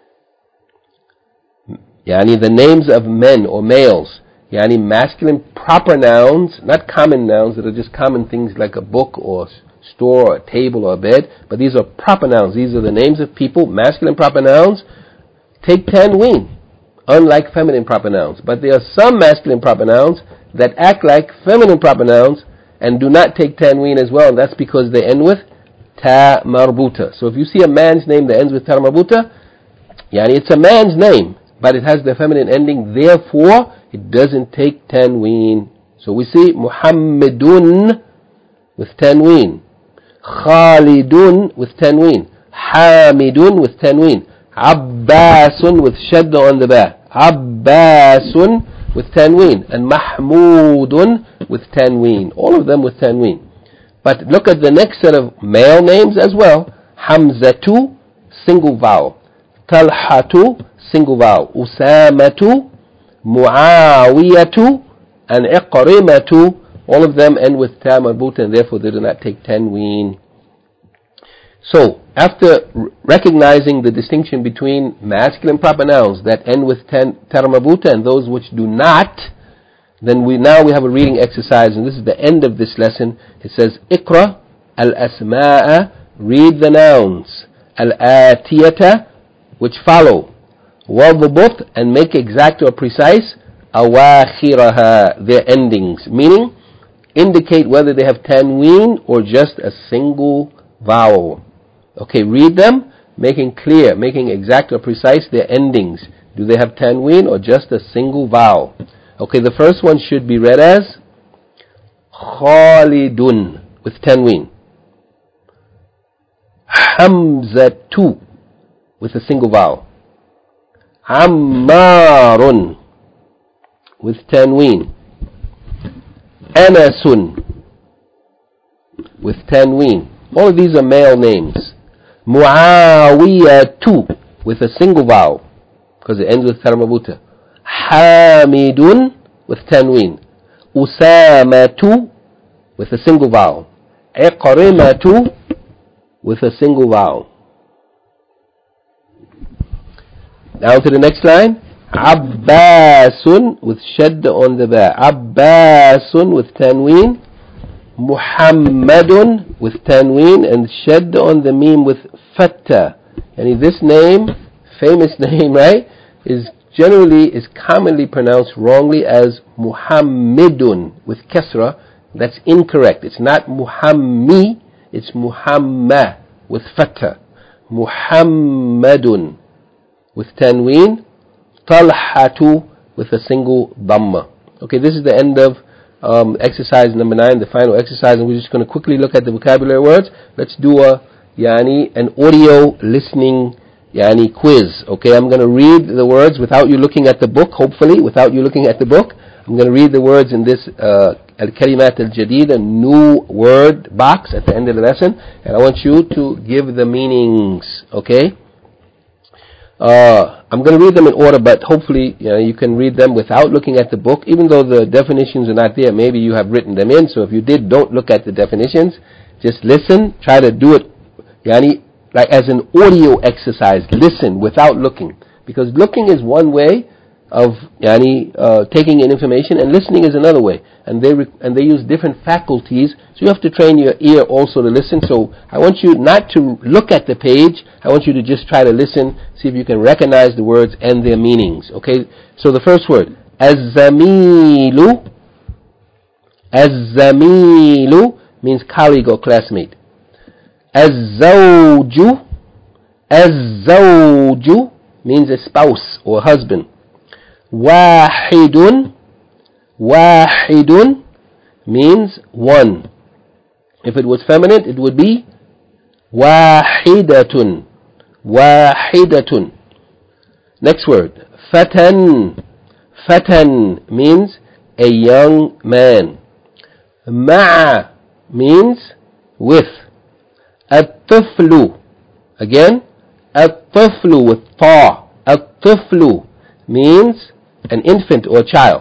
yani the names of men or males, yani masculine proper nouns, not common nouns that are just common things like a book or store or a table or a bed, but these are proper nouns. These are the names of people. Masculine proper nouns take tanween, unlike feminine proper nouns. But there are some masculine proper nouns that act like feminine proper nouns and do not take tanween as well, and that's because they end with ta marbuta. So if you see a man's name that ends with ta marbuta, yani it's a man's name, but it has the feminine ending, therefore it doesn't take tanween. So we see Muhammadun with tanween, Khalidun with tanween, Hamidun with tanween, Abbasun with shadda on the ba, Abbasun with tanween, and Mahmudun with tanween. All of them with tanween. But look at the next set of male names as well. Hamzatu, single vowel. Talhatu, single vowel. Usamatu, Muawiyatu, and Iqrimatu. All of them end with ta marbuta, and therefore they do not take tanween. So, after recognizing the distinction between masculine proper nouns that end with ta marbuta and those which do not, then we now we have a reading exercise, and this is the end of this lesson. It says, Iqra al-asma'a, read the nouns, al-atiyata, which follow, wadbut, and make exact or precise, awakhiraha, their endings, meaning indicate whether they have tanween or just a single vowel. Okay, read them, making clear, making exact or precise their endings. Do they have tanween or just a single vowel? Okay, the first one should be read as Khalidun with tanween. Hamzatu with a single vowel. Ammarun with tanween. Anasun with tanween. All of these are male names. Muawiyatu with a single vowel because it ends with ta marbuta. Hamidun with tanween. Usamatu with a single vowel. Iqrimatu with a single vowel. Now to the next line. Abbasun with shadda on the ba. Abbasun with tanween. Muhammadun with tanween and shadda on the meme with fatta. And this name, famous name, right, is generally is commonly pronounced wrongly as Muhammadun with kasra. That's incorrect. It's not Muhammi, it's Muhammad with fatta. Muhammadun with tanween. Talhatu with a single dhamma. Okay, this is the end of um, exercise number nine, the final exercise, and we're just going to quickly look at the vocabulary words. Let's do a yani an audio listening yani quiz. Okay, I'm going to read the words without you looking at the book, hopefully, without you looking at the book. I'm going to read the words in this uh, Al-Kalimat Al-Jadida, new word box at the end of the lesson, and I want you to give the meanings, okay? Uh, I'm going to read them in order, but hopefully you know, you can read them without looking at the book. Even though the definitions are not there, maybe you have written them in, so if you did, don't look at the definitions. Just listen, try to do it yani, like as an audio exercise. Listen without looking, because looking is one way of yani, uh, taking in information, and listening is another way, and they re- and they use different faculties, so you have to train your ear also to listen. So I want you not to look at the page, I want you to just try to listen, see if you can recognize the words and their meanings. Okay, so the first word, Az-Zamilu. Az-Zamilu means colleague or classmate. Az-Zawju. Az-Zawju means a spouse or husband. Wahidun. Wahidun means one. If it was feminine, it would be wahidatun. Wahidatun. Next word, fatan. Fatan means a young man. Ma'a means with. At-tuflu. Again, at-tuflu with ta. At-tuflu means an infant or child.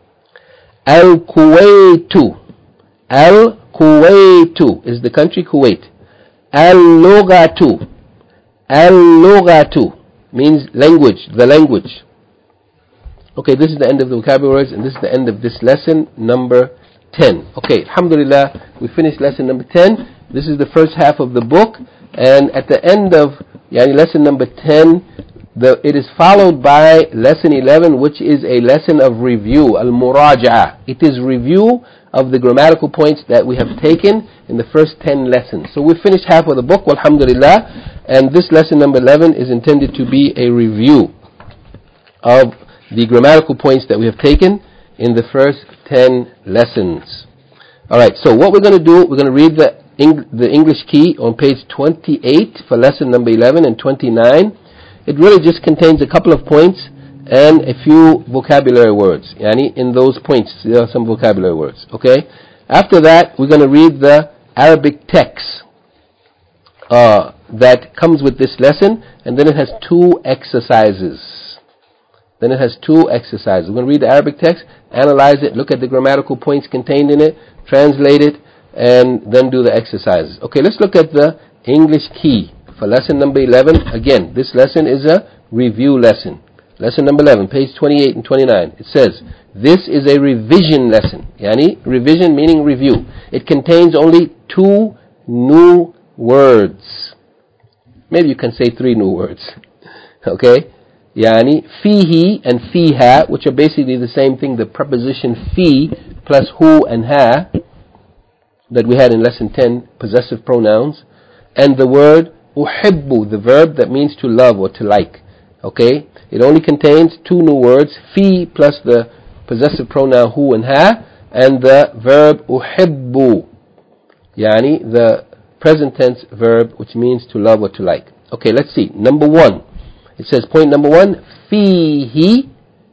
Al-Kuwaitu. Al-Kuwaitu is the country Kuwait. Al-Lughatu. Al-Lughatu means language, the language. Okay, this is the end of the vocabulary words, and this is the end of this lesson number ten. Okay, alhamdulillah, we finished lesson number ten. This is the first half of the book, and at the end of yani, lesson number ten, The, it is followed by lesson eleven, which is a lesson of review, al-muraja'ah. It is review of the grammatical points that we have taken in the first ten lessons. So we've finished half of the book, alhamdulillah, and this lesson number eleven is intended to be a review of the grammatical points that we have taken in the first ten lessons. Alright, so what we're going to do, we're going to read the, Eng- the English key on page twenty-eight for lesson number eleven and twenty-nine. It really just contains a couple of points and a few vocabulary words. Yani, in those points, there are some vocabulary words. Okay? After that, we're going to read the Arabic text uh, that comes with this lesson, and then it has two exercises. Then it has two exercises. We're going to read the Arabic text, analyze it, look at the grammatical points contained in it, translate it, and then do the exercises. Okay, let's look at the English key for lesson number eleven. Again, this lesson is a review lesson. Lesson number eleven, page twenty-eight and twenty-nine. It says, this is a revision lesson. Yani, revision meaning review. It contains only two new words. Maybe you can say three new words. Okay? Yani, fihi and fiha, which are basically the same thing, the preposition fi plus hu and ha that we had in lesson ten, possessive pronouns, and the word uhibbu, the verb that means to love or to like. Okay? It only contains two new words, fi plus the possessive pronoun hu and ha, and the verb uhibbu, yani the present tense verb which means to love or to like. Okay, let's see. Number one. It says, point number one, fihi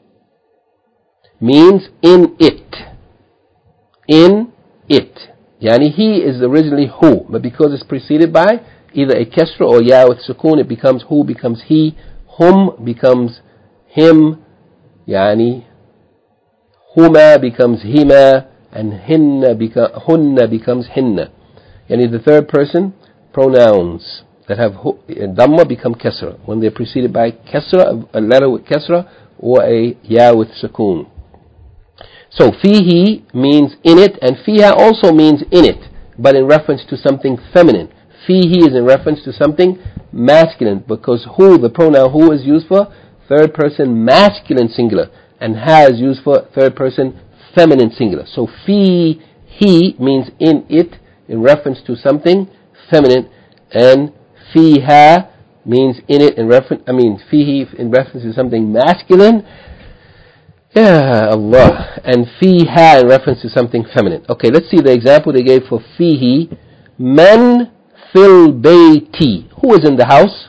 means in it. In it. Yani he is originally hu, but because it's preceded by either a kesra or ya with sukoon, it becomes hu becomes he, hum becomes him, yani huma becomes hima, and hinna beca- hunna becomes hinna. Yani the third person pronouns that have dhamma become kesra when they're preceded by kesra, a letter with kesra, or a ya with sukoon. So fihi means in it, and fiha also means in it, but in reference to something feminine. Fihi is in reference to something masculine, because hu, the pronoun hu, is used for third person masculine singular, and ha is used for third person feminine singular. So fihi means in it, in reference to something feminine, and fiha means in it in reference, I mean fihi in reference to something masculine. Yeah, Allah. And fiha in reference to something feminine. Okay, let's see the example they gave for fihi. Man fil bayti. Who is in the house?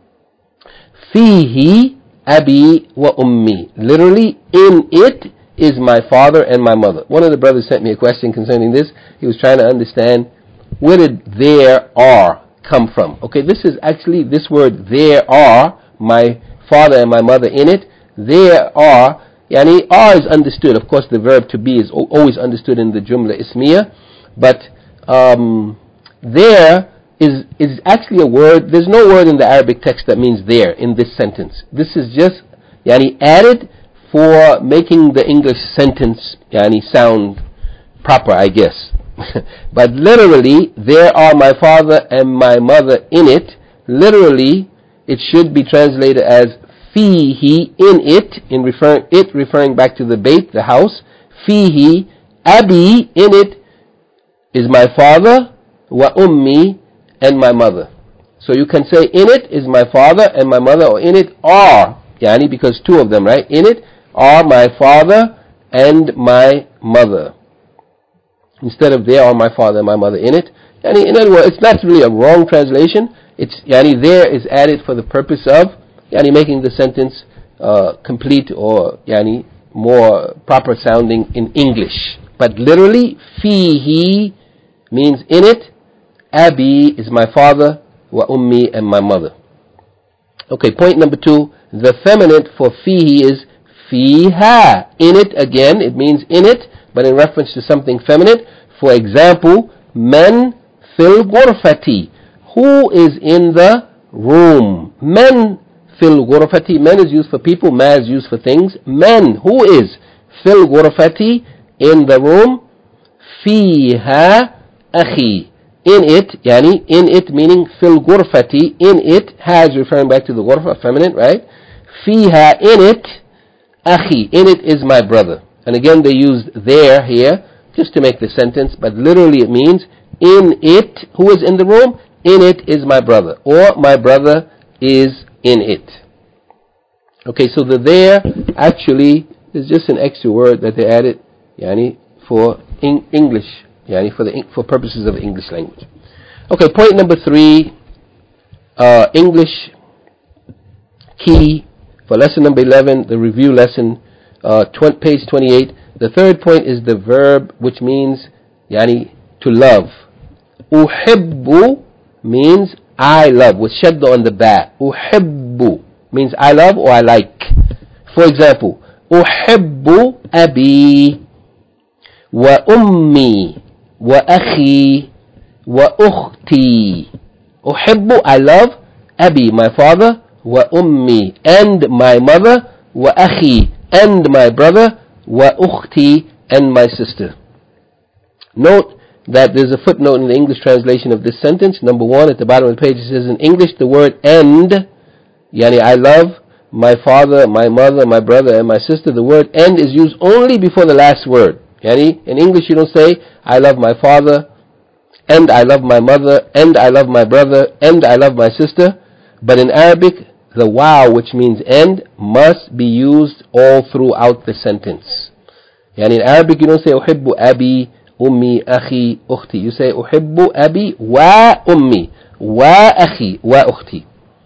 Fihi abi wa ummi. Literally, in it is my father and my mother. One of the brothers sent me a question concerning this. He was trying to understand, where did there are come from? Okay, this is actually, this word there are, my father and my mother in it. There are, yani are is understood. Of course, the verb to be is always understood in the jumla ismiya, but um, there is is actually a word. There's no word in the Arabic text that means there in this sentence. This is just yani added for making the English sentence yani sound proper, I guess. But literally, there are my father and my mother in it. Literally, it should be translated as fihi, in it, in referring it referring back to the bayt, the house. Fihi abi, in it is my father, wa ummi, and my mother. So you can say in it is my father and my mother, or in it are, yani because two of them, right? In it are my father and my mother, instead of there are my father and my mother in it. Yani in other words, it's not really a wrong translation. It's yani there is added for the purpose of yani making the sentence uh, complete, or yani more proper sounding in English. But literally, fihi means in it. Abi is my father, wa ummi, and my mother. Okay, point number two. The feminine for fihi is fiha. In it, again, it means in it, but in reference to something feminine. For example, men fil ghurfati. Who is in the room? Men fil ghurfati. Men is used for people, ma is used for things. Men, who is fil ghurfati, in the room? Fiha akhi. In it, yani in it meaning fil ghurfati, in it, has referring back to the ghurfa, feminine, right? Fiha, in it, akhi, in it is my brother. And again they used there here just to make the sentence, but literally it means in it, who is in the room? In it is my brother, or my brother is in it. Okay, so the there actually is just an extra word that they added, yani, for in English, yani, for the for purposes of English language. Okay, point number three, uh, English key for lesson number eleven, the review lesson, uh, tw- page twenty-eight. The third point is the verb, which means, yani, to love. Uhibbu means I love, with shadda on the ba. Uhibbu means I love or I like. For example, Uhibbu abi wa ummi wa akhi wa ukhti. Uhibbu, I love, abi, my father, wa ummi, and my mother, wa akhi, and my brother, wa ukhti, and my sister. Note that there's a footnote in the English translation of this sentence. Number one, at the bottom of the page, it says in English the word and, yani I love my father, my mother, my brother, and my sister. The word and is used only before the last word. Yani in English you don't say I love my father, and I love my mother, and I love my brother, and I love my sister. But in Arabic, the wow, which means and, must be used all throughout the sentence. Yani in Arabic you don't say uhibbu abi, ummi, akhi, ukhti. You say uhibbu abi wa ummi, wa akhi, wa ukhti.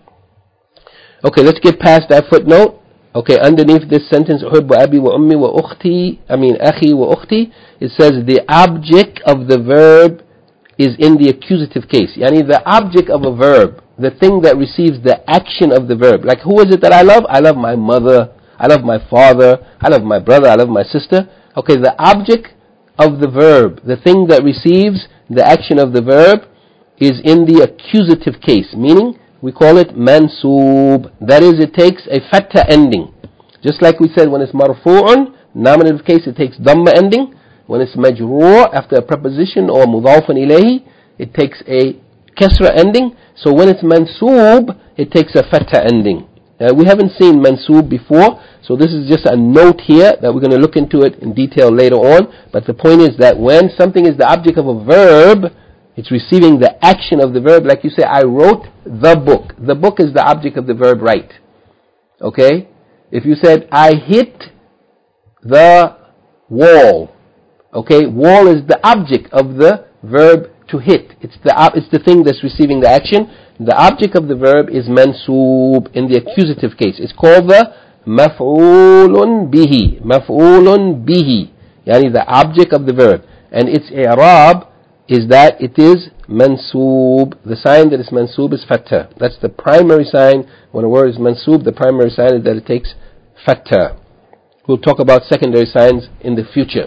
Okay, let's get past that footnote. Okay, underneath this sentence, uhibbu abi wa ummi wa ukhti, I mean akhi wa ukhti, it says the object of the verb is in the accusative case. Yani the object of a verb, the thing that receives the action of the verb. Like, who is it that I love? I love my mother, I love my father, I love my brother, I love my sister. Okay, the object of the verb, the thing that receives the action of the verb, is in the accusative case, meaning we call it mansoob. That is, it takes a fatha ending. Just like we said, when it's marfu'un, nominative case, it takes dhamma ending. When it's majrur, after a preposition or mudhafun ilayhi, it takes a kasra ending. So when it's mansoob, it takes a fatha ending. Uh, we haven't seen mansoob before, so this is just a note here that we're going to look into it in detail later on. But the point is that when something is the object of a verb, it's receiving the action of the verb. Like you say, I wrote the book. The book is the object of the verb write. Okay? If you said, I hit the wall. Okay? Wall is the object of the verb to hit. It's the, it's the thing that's receiving the action. The object of the verb is mansoob in the accusative case. It's called the maf'ulun bihi. Maf'ulun bihi. Yani the object of the verb. And its i'rab is that it is mansoob. The sign that is mansoob is fatha. That's the primary sign. When a word is mansoob, the primary sign is that it takes fatha. We'll talk about secondary signs in the future.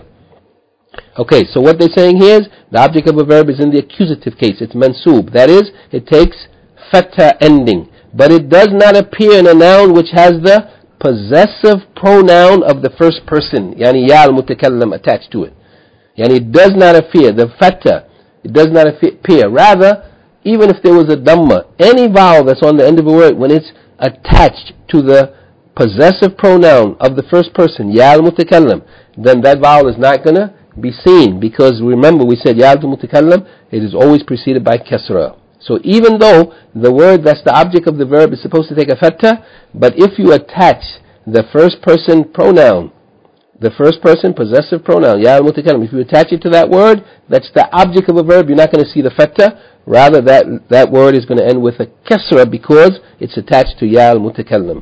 Okay, so what they're saying here is the object of a verb is in the accusative case. It's mansoob. That is, it takes fatha ending. But it does not appear in a noun which has the possessive pronoun of the first person, yani ya al-mutakallam, attached to it. Yani it does not appear, the fatha, it does not appear. Rather, even if there was a dhamma, any vowel that's on the end of a word, when it's attached to the possessive pronoun of the first person, ya al-mutakallam, then that vowel is not going to be seen, because remember we said ya al-mutakallam, it is always preceded by kasra. So even though the word that's the object of the verb is supposed to take a fatha, but if you attach the first person pronoun, the first person possessive pronoun, ya al-mutakallim, if you attach it to that word, that's the object of a verb, you're not going to see the fatha. Rather, that, that word is going to end with a kasra because it's attached to ya al-mutakallim.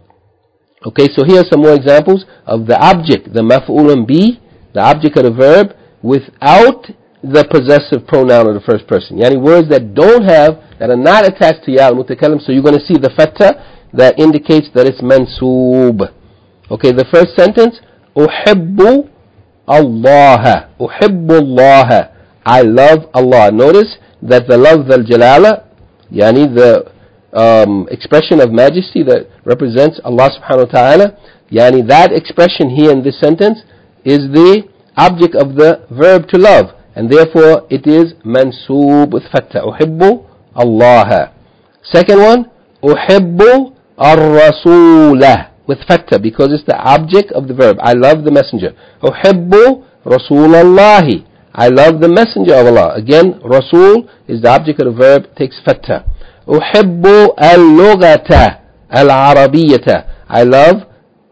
Okay, so here are some more examples of the object, the maf'ulun bi, the object of the verb, without the possessive pronoun of the first person. Yani words that don't have, that are not attached to ya al-mutakallim, so you're going to see the fatha that indicates that it's mansoob. Okay, the first sentence, uhibbu Allah. Uhibbu Allah. I love Allah. Notice that the love al-jalala, yani the um, expression of majesty that represents Allah subhanahu wa ta'ala, yani that expression here in this sentence is the object of the verb to love, and therefore it is mansoob with fatha. Uhibbu Allah. Second one, uhibbu ar-rasulah, with fatha, because it's the object of the verb. I love the messenger. Uhibbu rasulallahi. I love the messenger of Allah. Again, rasul is the object of the verb, takes fatha. Uhibbu al-lughata al-arabiyyata. I love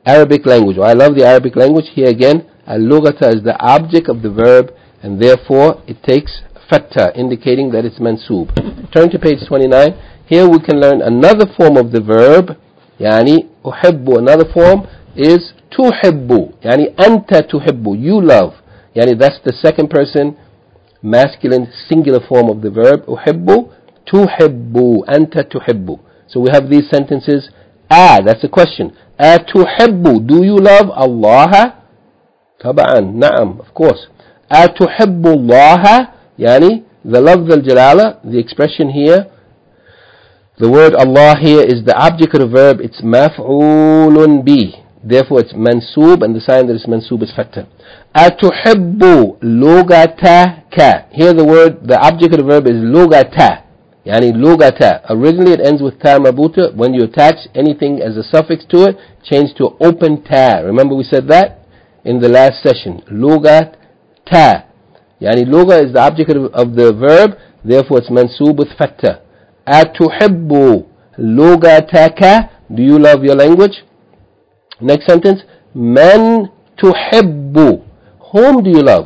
Arabic language. Well, I love the Arabic language. Here again, al-lughata is the object of the verb, and therefore it takes fatha, indicating that it's mansoob. Turn to page twenty-nine. Here we can learn another form of the verb, yani uhibbu. Another form is tuhibbu, yani anta tuhibbu, you love. Yani that's the second person masculine singular form of the verb uhibbu, tuhibbu, anta tuhibbu. So we have these sentences. Ah, that's a question. Ah tuhibbu, do you love Allah? Taba'an, na'am, of course. Ah tuhibbu Allah, yani the lafz al-jalala, the expression here, the word Allah here is the object of the verb. It's maf'ulun bi. Therefore it's mansoob, and the sign that it's mansoob is fatha. Atuhibbu lugataka. Here the word, the object of the verb is lugata. Yani lugata. Originally it ends with ta mabuta. When you attach anything as a suffix to it, change to open ta. Remember we said that in the last session. Lugata. Yani luga is the object of, of the verb. Therefore it's mansoob with fatha. Atuhibbu lugataka. Do you love your language? Next sentence. Man tuhibbu. Whom do you love?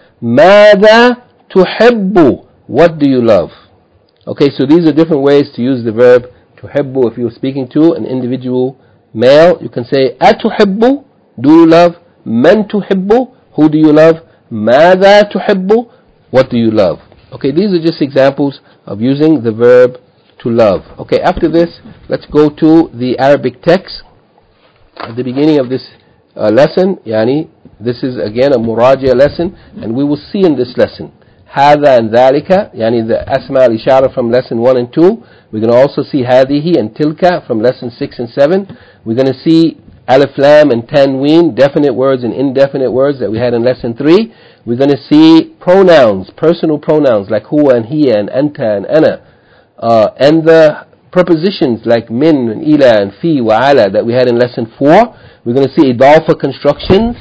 Mada tuhibbu. What do you love? Okay, so these are different ways to use the verb tuhibbu. If you're speaking to an individual male, you can say atuhibbu. Do you love? Man tuhibbu. Who do you love? Mada tuhibbu. What do you love? Okay, these are just examples of using the verb to love. Okay, after this, let's go to the Arabic text. At the beginning of this uh, lesson, yani, this is again a muraja lesson, and we will see in this lesson هذا and ذلك, yani the asma al-ishara from lesson one and two. We're going to also see هذه and tilka from lesson six and seven. We're going to see alif lam and tanween, definite words and indefinite words that we had in lesson three. We're going to see pronouns, personal pronouns like huwa and hiya and anta and ana, uh, and the prepositions like min and ila and fi wa ala that we had in lesson four. We're going to see idafa constructions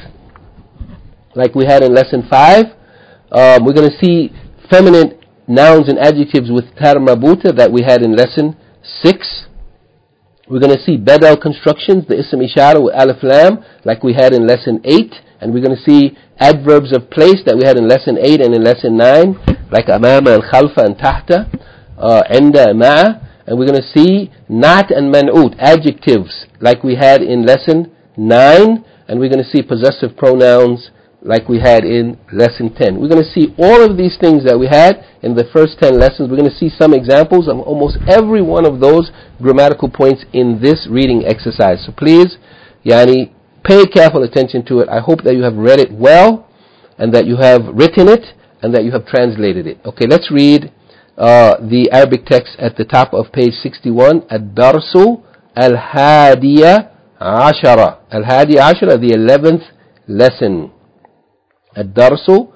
like we had in lesson five. Um, we're going to see feminine nouns and adjectives with tar mabuta that we had in lesson six. We're going to see badal constructions, the ism ishara with alif lam like we had in lesson eight. And we're going to see adverbs of place that we had in lesson eight and in lesson nine, like amama and khalfa and tahta, uh, inda and ma'a. And we're going to see nat and man'ut, adjectives, like we had in lesson nine. And we're going to see possessive pronouns like we had in lesson ten. We're going to see all of these things that we had in the first ten lessons. We're going to see some examples of almost every one of those grammatical points in this reading exercise. So please, yani, pay careful attention to it. I hope that you have read it well, and that you have written it, and that you have translated it. Okay, let's read uh, the Arabic text at the top of page sixty-one. Ad-darsu al-hadiya ashara. Al-hadiya ashara, the eleventh lesson. Ad-darsu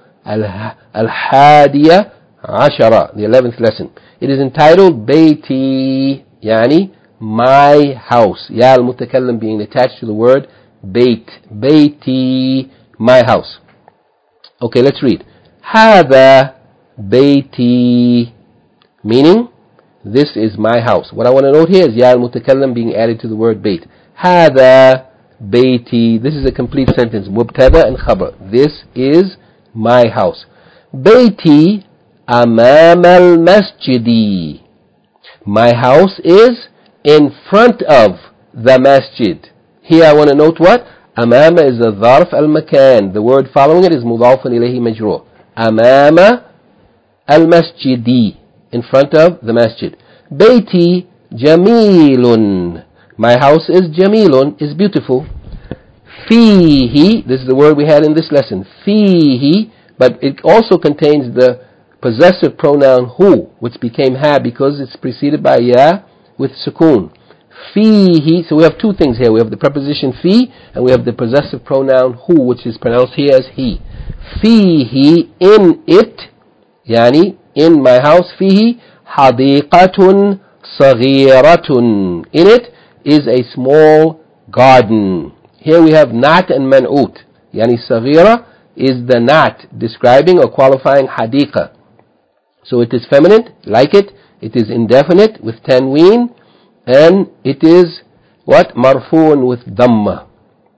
al-hadiya ashara, the eleventh lesson. It is entitled Bayti, yani my house. Ya al-mutakallim being attached to the word Bayt. Bayti, my house. Okay, let's read. Hada Bayti, meaning this is my house. What I want to note here is Ya al-mutakallim being added to the word Bayt. Hada Bayti. This is a complete sentence. Mubtada and khabar. This is my house. Bayti amam al-masjidi. My house is in front of the masjid. Here I want to note what? Amama is the dharf al-makan. The word following it is mudafun ilayhi majroor. Amama al-masjidi. In front of the masjid. Bayti jamilun. My house is jamilun, is beautiful. Fihi, this is the word we had in this lesson. Fihi, but it also contains the possessive pronoun hu, which became ha because it's preceded by ya with sukoon. Fihi, so we have two things here. We have the preposition fi, and we have the possessive pronoun hu, which is pronounced here as he. Fihi, in it, yani, in my house, fihi, hadiqatun saghiratun. In it is a small garden. Here we have nat and man'ut. Yani saghira is the nat describing or qualifying hadiqa. So it is feminine, like it. It is indefinite with tanween. And it is what? Marfu'un with dhamma.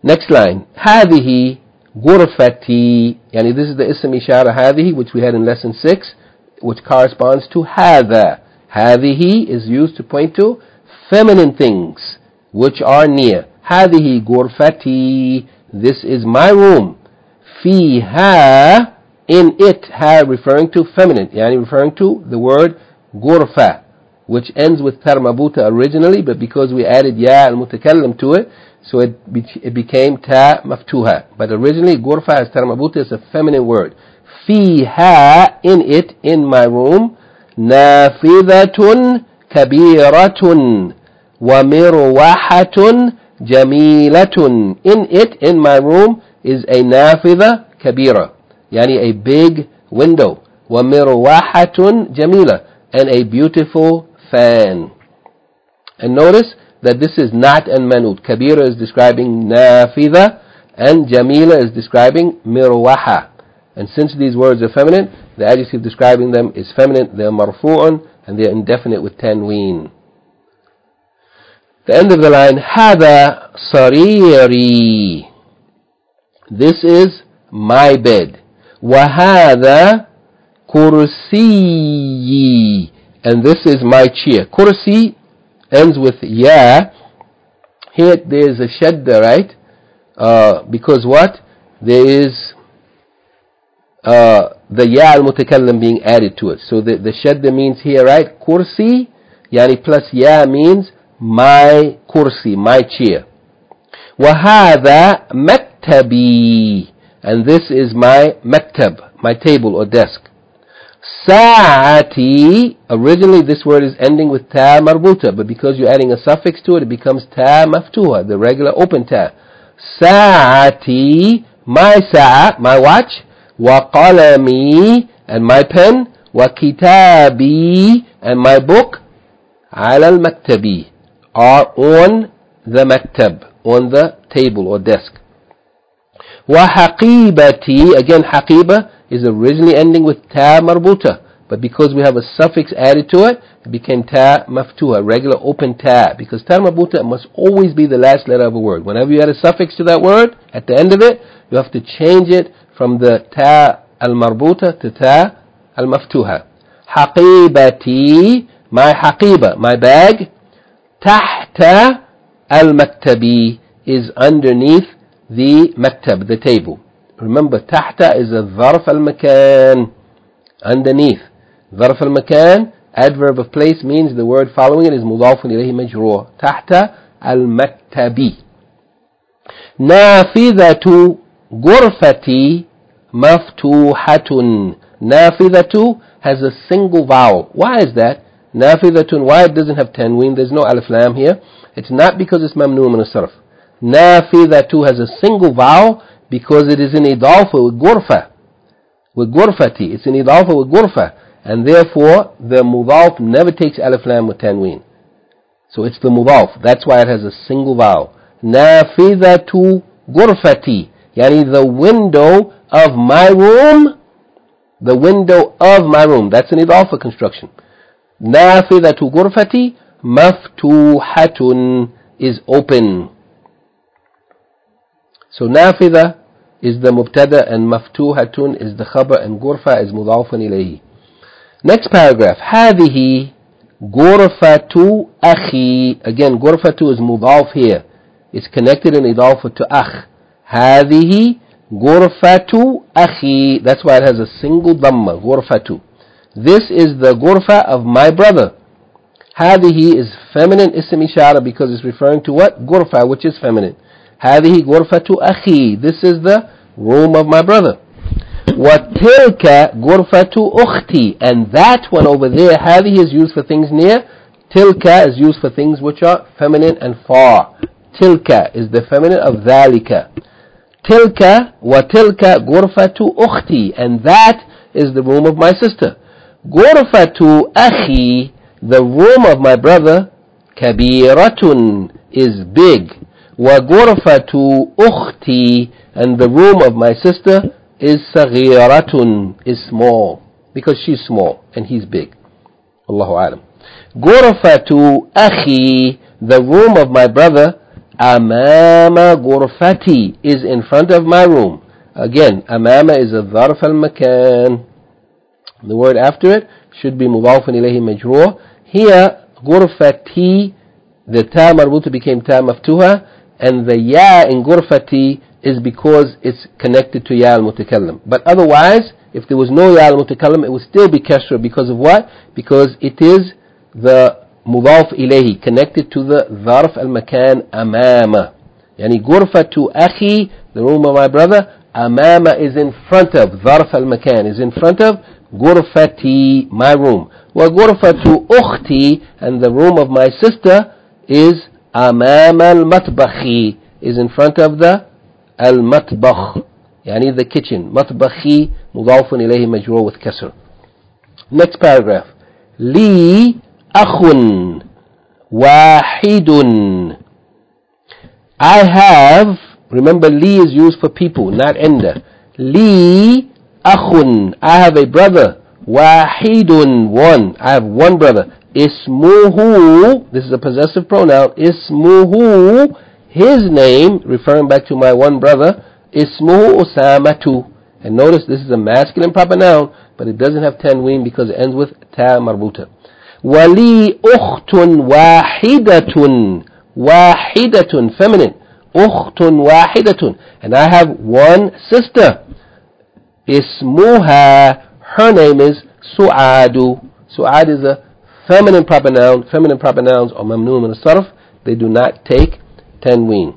Next line. هذه غرفتي. يعني this is the اسم إشارة هذه, which we had in lesson six, which corresponds to هذا. هذه is used to point to feminine things which are near. هذه غرفتي. This is my room. فيها, in it, ha referring to feminine, يعني referring to the word غرفة, which ends with tar marbuta originally, but because we added ya al-mutakallim to it, so it, be it became ta maftuha. But originally غرفة as tar marbuta is a feminine word. فيها, in it, in my room, نافذة كبيرة ومروحة جميلة. In it, in my room, is a نافذة كبيرة, يعني a big window. ومروحة جميلة, and a beautiful fan. And notice that this is not and manut. Kabira is describing nafidha, and jamila is describing mirwaha. And since these words are feminine, the adjective describing them is feminine. They are marfu'un, and they are indefinite with tanween. The end of the line, hada sariri. This is my bed. Wahada kursiyi. And this is my chair. Kursi ends with ya. Here there is a shadda, right? Uh, because what? There is uh, the ya al-mutakallim being added to it. So the, the shadda means here, right? Kursi, yani plus ya means my kursi, my chair. وَهَذَا مَكْتَبِي. And this is my maktab, my table or desk. Sa'ati. Originally this word is ending with ta marbuta, but because you're adding a suffix to it, it becomes ta maftuha, the regular open ta. Sa'ati, my sa'a, my watch. Wa qalami, and my pen. Wa kitabi, and my book. Ala al-maktabi, are on the maktab, on the table or desk. Wa haqibati, again haqiba is originally ending with ta marbuta, but because we have a suffix added to it, it became ta maftuha, regular open ta, because ta marbuta must always be the last letter of a word. Whenever you add a suffix to that word, at the end of it, you have to change it from the ta al-marbuta to ta al-maftuha. Haqibati, my haqiba, my bag. Tahta al-maktabi is underneath the maktab, the table. Remember, tahta is a dharf al-makan, underneath. Dharf al-makan, adverb of place, means the word following it is mudafun ilayhi majroor. Tahta al-maktabi. Nafidhatu ghurfati maftuhatun. Nafidhatu has a single vowel. Why is that? Nafidhatun, why it doesn't have tanween? There's no alif lam here. It's not because it's mamnu min as-sarf. Nafidhatu has a single vowel because it is in idafa with ghurfa, with ghurfati. It's in idafa with ghurfa, and therefore the mudaf never takes alif lam with tanween. So it's the mudaf. That's why it has a single vowel. Nafidhatu ghurfati, yani the window of my room. The window of my room. That's an idafa construction. Nafidhatu ghurfati maftuhatun is open. So nafidha is the mubtada and maftuhatun is the khabar and ghurfa is mudafun ilayhi. Next paragraph. Hadihi ghurfatu akhi. Again, ghurfatu is mudaf here. It's connected in idafa to akh. Hadihi ghurfatu akhi. That's why it has a single dhamma, ghurfatu. This is the ghurfa of my brother. Hadihi is feminine ism ishara because it's referring to what? Ghurfa, which is feminine. Hadihi ghurfatu akhi. This is the room of my brother. وَتِلْكَ ghurfatu ukhti. And that one over there, hadihi is used for things near. Tilka is used for things which are feminine and far. Tilka is the feminine of dhalika. Tilka wa tilka ghurfatu ukhti. And that is the room of my sister. Ghurfatu akhi, the room of my brother, kabiratun, is big. Wa ghurfatu ukhti, and the room of my sister is saghiratun, is small, because she's small and he's big. Allahu alam. Ghurfatu akhi, the room of my brother, Amama ghurfati is in front of my room. Again, amama is a dharf al-makan. The word after it should be mudafun ilayhi majroor. Here, ghurfati, the ta marbuta became ta maftuha, and the ya in ghurfati is because it's connected to ya al-mutakallim. But otherwise, if there was no ya al-mutakallim, it would still be kasra because of what? Because it is the mudaf ilayhi, connected to the dharf al-makan amama. Yani ghurfatu akhi, the room of my brother, amama is in front of, dharf al-makan is in front of ghurfati, my room. Wa ghurfatu ukhti, and the room of my sister is amama al-matbakhi, is in front of the al-matbakh, yani the kitchen. Matbakhi mudafun ilayhi majroor with kasr. Next paragraph. Li akhun wahidun. I have, remember li is used for people, not enda. Li akhun, I have a brother. Wahidun, one. I have one brother. Ismuhu, this is a possessive pronoun. Ismuhu, his name, referring back to my one brother. Ismuhu Usamatu. And notice this is a masculine proper noun, but it doesn't have tanween because it ends with ta marbuta. Wali ukhtun wahidatun. Wahidatun, feminine. Ukhtun wahidatun. And I have one sister. Ismuha, her name is Su'adu. Su'ad is a feminine proper noun. Feminine proper nouns are mamnoon min as-sarf. They do not take tanween.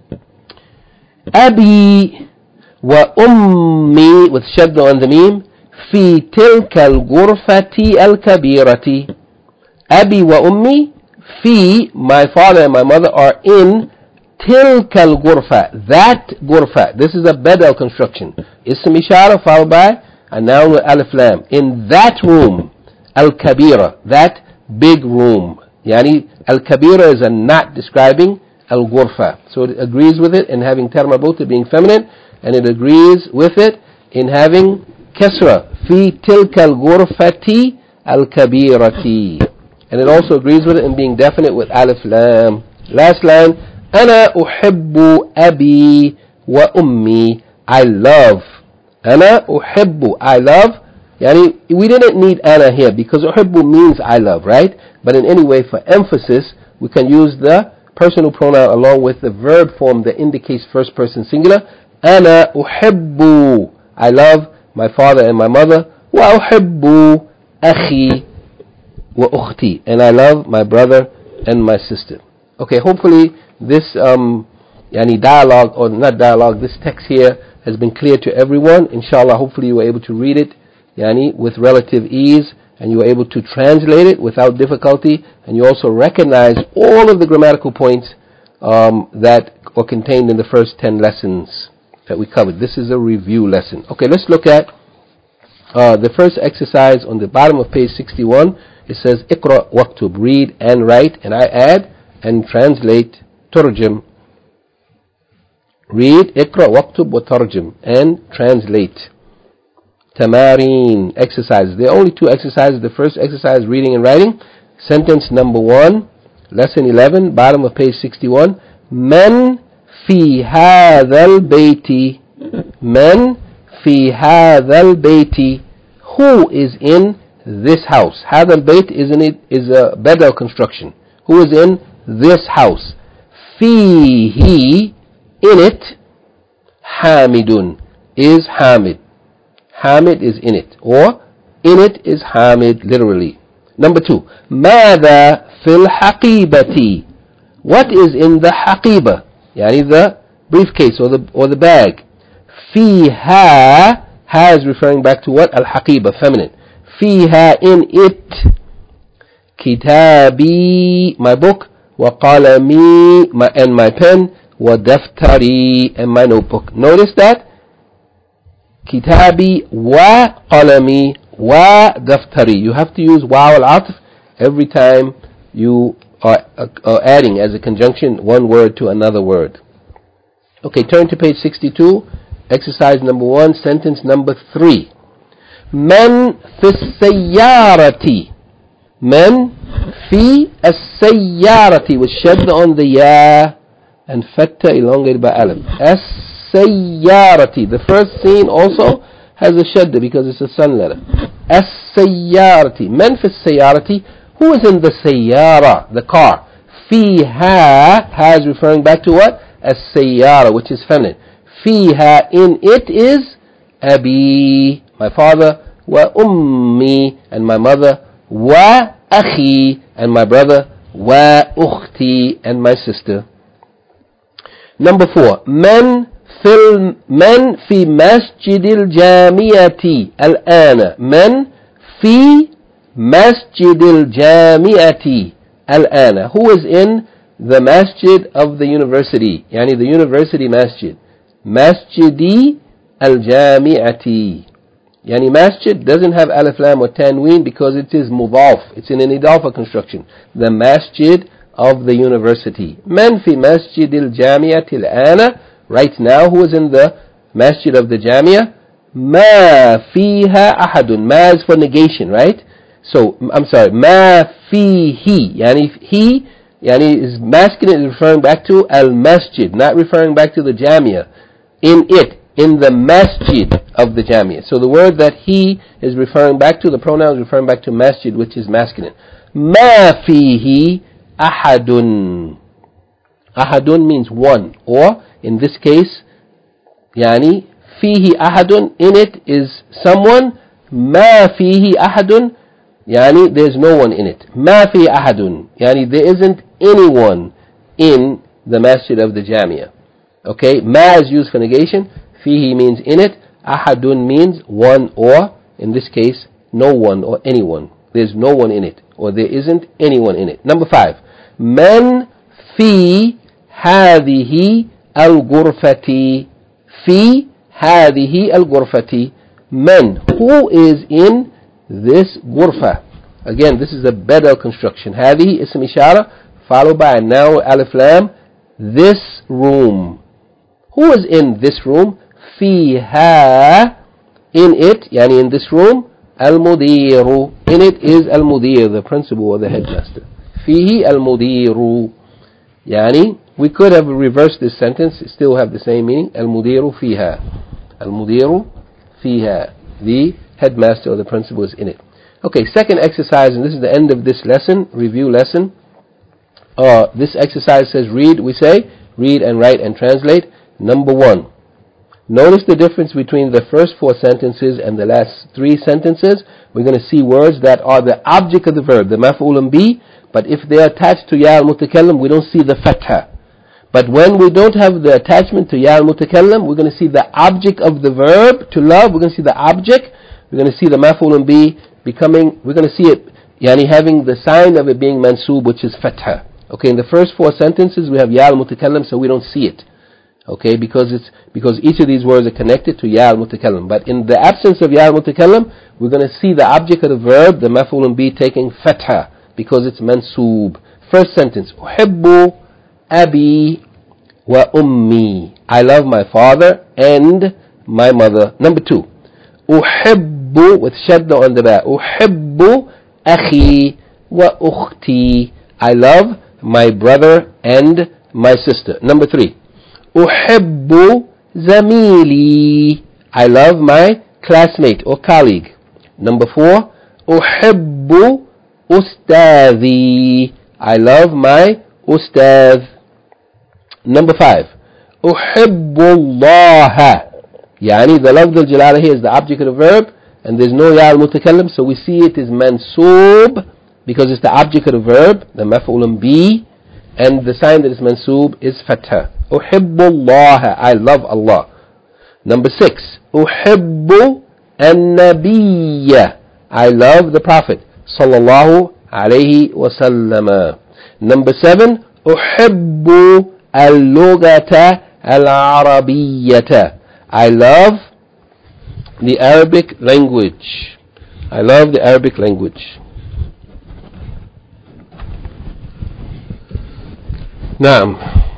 Abi wa ummi, with shadda on the meme, fi tilka al-ghurfati al-kabirati. Abi wa ummi, fi, my father and my mother are in tilka al-ghurfa, that ghurfa. This is a badal construction. Ism ishara followed by a noun with alif lam. In that room, al-kabira, that big room. Yani, al-kabira is a not describing al-ghurfa. So it agrees with it in having tar marbuta being feminine, and it agrees with it in having kasra. Fi tilka al-ghurfati al-kabirati. And it also agrees with it in being definite with alif lam. Last line. Ana uhibbu abi wa ummi. I love. Ana uhibbu. I love. Yani, we didn't need ana here because uhibbu means I love, right? But in any way, for emphasis, we can use the personal pronoun along with the verb form that indicates first person singular. Ana uhibbu. I love my father and my mother. Wa uhibbu akhi wa ukhti. And I love my brother and my sister. Okay, hopefully this um, yani dialogue, or not dialogue, this text here has been clear to everyone. Inshallah, hopefully you were able to read it yani, with relative ease, and you were able to translate it without difficulty, and you also recognize all of the grammatical points um, that are contained in the first ten lessons that we covered. This is a review lesson. Okay, let's look at uh, the first exercise on the bottom of page sixty-one. It says, Iqra waktub, read and write, and I add and translate, turjum. Read, Iqra waktub wa tarjum, and translate. Tamarin, exercises. There are only two exercises. The first exercise, reading and writing. Sentence number one, lesson eleven, bottom of page sixty-one. Man fi hadha al-bayti. Man fi hadha al-bayti. Who is in this house? Hadha al-bayt is in it is a badal construction. Who is in this house? Fihi, in it. Hamidun is Hamid. Hamid is in it, or in it is Hamid, literally. Number two, Mada fil haqibati. What is in the haqiba? Yani the briefcase or the or the bag. Fiha, ha is referring back to what? Al haqiba, feminine. Fiha, in it. Kitabi, my book. Wa qalami, my and my pen. Wa daftari, and my notebook. Notice that. Kitabi wa qalami wa daftari. You have to use waw al-atf every time you are, uh, are adding as a conjunction one word to another word. Okay, turn to page sixty-two. Exercise number one, sentence number three. Man fi sayyarati. Man fi as-sayyarati, with shadda on the ya and fatha elongated by alif. As-sayyarati. The first scene also has a shadda because it's a sun letter. As-sayyarati. Man fi sayyarati. Who is in the sayyara, the car? Fiha. Ha is referring back to what? As-sayyara, which is feminine. Fiha, in it is abi, my father, wa ummi, and my mother, wa akhi, and my brother, wa ukhti, and my sister. Number four, man fil man fi masjidil jamiyati al-ana. Man fi masjidil jamiyati al-ana. Who is in the masjid of the university? Yani the university masjid. Masjidi al-jami'ati. Yani masjid doesn't have alif lam or tanween because it is mudaf. It's in an idafa construction. The masjid of the university. Man fi masjid al-jami'ati al-ana. Right now, who is in the masjid of the jamia? Ma fiha ahadun. Ma is for negation, right? So, I'm sorry. Ma fihi. Yani he, yani is masculine, is referring back to al-masjid, not referring back to the jamia. In it, in the masjid of the jamia. So the word that he is referring back to, the pronoun is referring back to masjid, which is masculine. Ma fihi ahadun. Ahadun means one, or in this case, yani fihi ahadun, in it is someone. Ma fihi ahadun, yani there's no one in it. Ma fihi ahadun, yani there isn't anyone in the masjid of the jamia. Okay, ma is used for negation. Fihi means in it. Ahadun means one, or in this case, no one or anyone. There's no one in it, or there isn't anyone in it. Number five, man fi hadhihi al-ghurfati. Fi hadhihi al-ghurfati. Man, who is in this ghurfa? Again, this is a badal construction. Hadhihi ism ishara followed by a noun alif lam. This room. Who is in this room? Fiha, in it, yani in this room, al-mudiru. In it is al-mudir, the principal or the headmaster. Fihi al-mudiru. Yani, we could have reversed this sentence, still have the same meaning. Al-mudiru fiha. Al-mudiru fiha. The headmaster or the principal is in it. Okay, second exercise, and this is the end of this lesson, review lesson. Uh, this exercise says read, we say, read and write and translate. Number one, notice the difference between the first four sentences and the last three sentences. We're going to see words that are the object of the verb, the maf'ulun bi, but if they are attached to ya al-mutakallim, we don't see the fatha. But when we don't have the attachment to ya al-mutakallim, we're going to see the object of the verb, to love, we're going to see the object, we're going to see the maf'ulun bi becoming, we're going to see it, yani having the sign of it being mansub, which is fatha. Okay, in the first four sentences we have ya al-mutakallim, so we don't see it. Okay, because it's because each of these words are connected to ya al-mutakallim. But in the absence of ya al-mutakallim, we're going to see the object of the verb, the maf'ulun bi, taking fatha because it's mansoob. First sentence, uhibbu abi wa ummi. I love my father and my mother. Number two, uhibbu with shadda on the ba. Uhibbu akhi wa ukhti. I love my brother and my sister. Number three, uhibbu zamili. I love my classmate or colleague. Number four, uhibbu ustadhi. I love my ustadh. Number five, uhibbu Allah. Yani the lafz al-jalala here is the object of the verb, and there's no ya al-mutakallim, so we see it is mansoob because it's the object of the verb, the maf'ulun bi, and the sign that is mansoob is fatha. Uhibbu Allah. I love Allah. Number six, uhibbu an-nabiyya. I love the Prophet sallallahu alayhi wa sallam. Number seven, uhibbu al-lughata al-arabiyyata. I love the Arabic language. I love the Arabic language. Naam.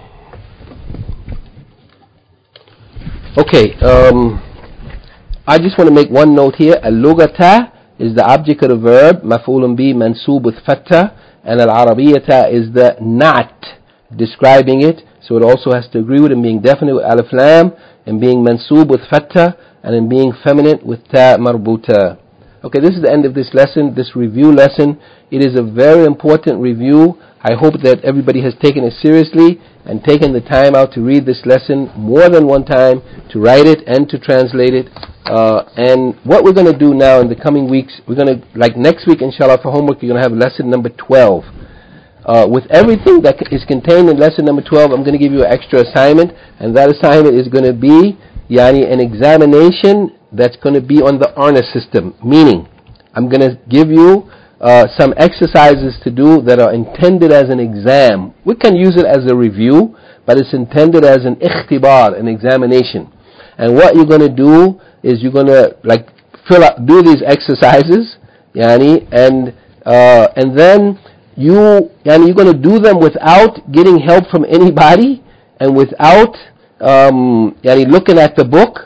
Okay, um, I just want to make one note here. Al-lughata is the object of the verb, maf'ulun bi, mansoob with fatha, and al-arabiyyata is the na'at describing it, So it also has to agree with in being definite with alif lam, and being mansoob with fatha, and in being feminine with ta marbuta. Okay, this is the end of this lesson, this review lesson. It is a very important review. I hope that everybody has taken it seriously and taken the time out to read this lesson more than one time, to write it and to translate it. Uh, and what we're going to do now in the coming weeks, we're going to, like next week inshallah for homework, you're going to have lesson number twelve. Uh, with everything that is contained in lesson number twelve, I'm going to give you an extra assignment, and that assignment is going to be yani, an examination that's going to be on the honor system. Meaning, I'm going to give you uh, some exercises to do that are intended as an exam. We can use it as a review, but it's intended as an ikhtibar, an examination. And what you're going to do is you're going to like fill out, do these exercises, yani, and uh, and then you yani, you're going to do them without getting help from anybody and without um, yani, looking at the book,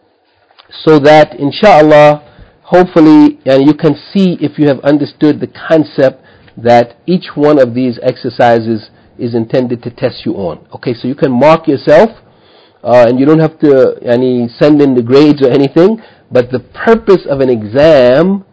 so that inshallah, hopefully, yani, you can see if you have understood the concept that each one of these exercises is intended to test you on. Okay, so you can mark yourself, uh, and you don't have to yani, send in the grades or anything, but the purpose of an exam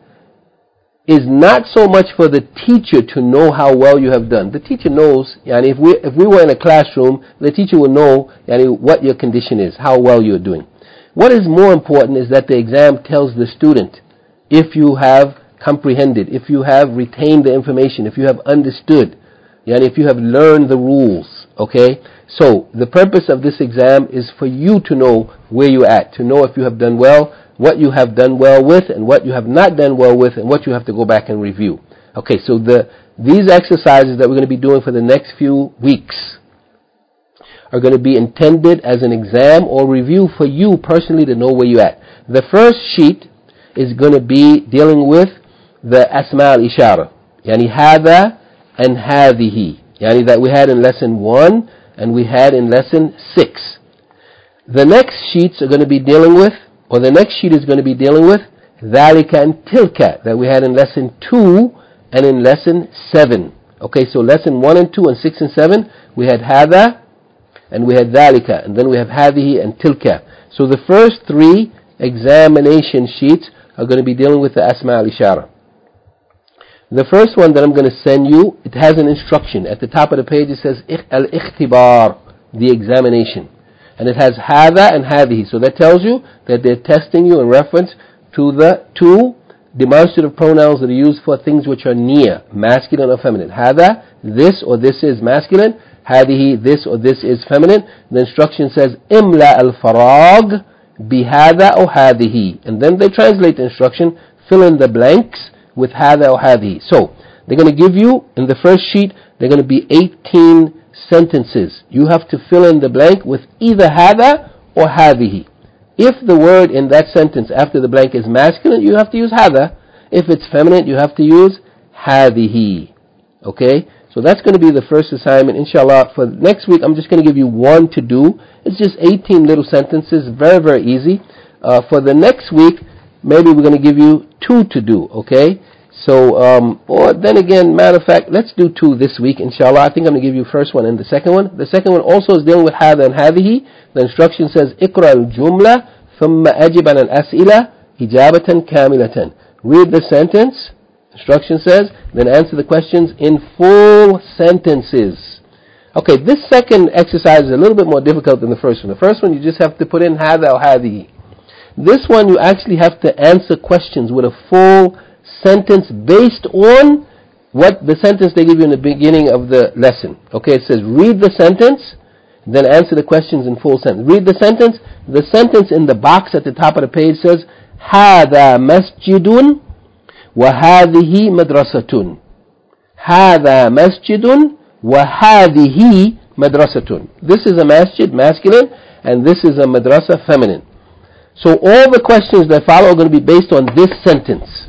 is not so much for the teacher to know how well you have done. The teacher knows, yani, if we if we were in a classroom, the teacher will know yani, what your condition is, how well you're doing. What is more important is that the exam tells the student if you have comprehended, if you have retained the information, if you have understood, yani, if you have learned the rules. Okay? So the purpose of this exam is for you to know where you're at, to know if you have done well, what you have done well with, and what you have not done well with, and what you have to go back and review. Okay, so the these exercises that we're going to be doing for the next few weeks are going to be intended as an exam or review for you personally to know where you're at. The first sheet is going to be dealing with the asma al-ishara, yani hada and hadihi, yani that we had in lesson one and we had in lesson six. The next sheets are going to be dealing with, or the next sheet is going to be dealing with dhalika and tilka that we had in lesson two and in lesson seven. Okay, so lesson one and two and six and seven, we had hada and we had dhalika, and then we have hadihi and tilka. So the first three examination sheets are going to be dealing with the asma al-ishara. The first one that I'm going to send you, it has an instruction. At the top of the page it says al-ikhtibar, the examination. And it has hada and hadihi. So that tells you that they're testing you in reference to the two demonstrative pronouns that are used for things which are near, masculine or feminine. Hada, this or this is masculine. Hadihi, this or this is feminine. The instruction says imla al-farag bihada or hadihi. And then they translate the instruction, fill in the blanks with hada or hadihi. So they're going to give you, in the first sheet, they're going to be eighteen sentences. You have to fill in the blank with either hada or hadihi. If the word in that sentence after the blank is masculine, you have to use hada. If it's feminine, you have to use hadihi. Okay? So that's going to be the first assignment, inshallah. For next week, I'm just going to give you one to do. It's just eighteen little sentences, very, very easy. Uh, for the next week, maybe we're going to give you two to do, okay? So, um, or then again, matter of fact, let's do two this week, inshallah. I think I'm going to give you the first one and the second one. The second one also is dealing with hada and hadihi. The instruction says, اقرأ الجملة ثم أجب عن الأسئلة إجابة كاملة. Read the sentence, instruction says, then answer the questions in full sentences. Okay, this second exercise is a little bit more difficult than the first one. The first one, you just have to put in hada or hadihi. This one, you actually have to answer questions with a full sentence based on what the sentence they give you in the beginning of the lesson. Okay, it says read the sentence, then answer the questions in full sentence. Read the sentence. The sentence in the box at the top of the page says هذا مسجد وهذه مدرسة. هذا مسجد وهذه مدرسة. This is a masjid, masculine, and this is a madrasa, feminine. So all the questions that follow are going to be based on this sentence.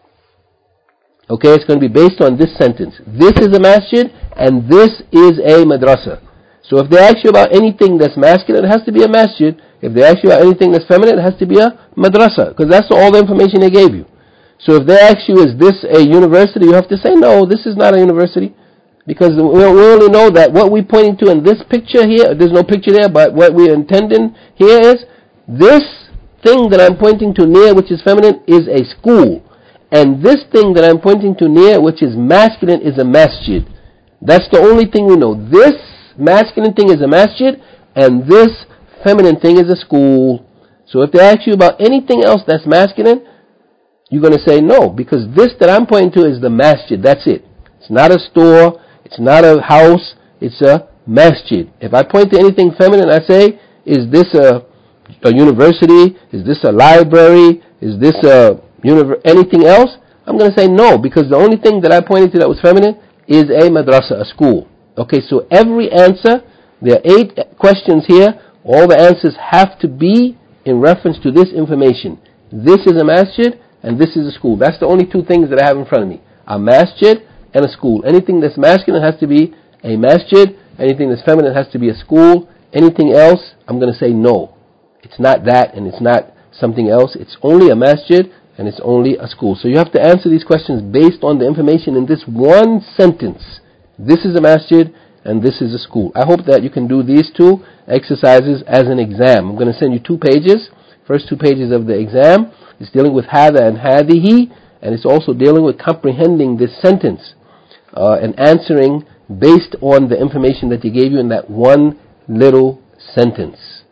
Okay, it's going to be based on this sentence. This is a masjid and this is a madrasa. So if they ask you about anything that's masculine, it has to be a masjid. If they ask you about anything that's feminine, it has to be a madrasa, because that's all the information they gave you. So if they ask you, is this a university, you have to say, no, this is not a university. Because we we only know that what we're pointing to in this picture here, there's no picture there, but what we're intending here is this thing that I'm pointing to near, which is feminine, is a school. And this thing that I'm pointing to near, which is masculine, is a masjid. That's the only thing we know. This masculine thing is a masjid, and this feminine thing is a school. So if they ask you about anything else that's masculine, you're going to say no, because this that I'm pointing to is the masjid. That's it. It's not a store. It's not a house. It's a masjid. If I point to anything feminine, I say, is this a, a university? Is this a library? Is this a univer- anything else? I'm going to say no, because the only thing that I pointed to that was feminine is a madrasa, a school. Okay, so every answer, there are eight questions here. All the answers have to be in reference to this information. This is a masjid and this is a school. That's the only two things that I have in front of me. A masjid and a school. Anything that's masculine has to be a masjid. Anything that's feminine has to be a school. Anything else, I'm going to say no. It's not that and it's not something else. It's only a masjid and it's only a school. So you have to answer these questions based on the information in this one sentence. This is a masjid and this is a school. I hope that you can do these two exercises as an exam. I'm going to send you two pages. First two pages of the exam is dealing with hada and hadihi, and it's also dealing with comprehending this sentence uh, and answering based on the information that he gave you in that one little sentence.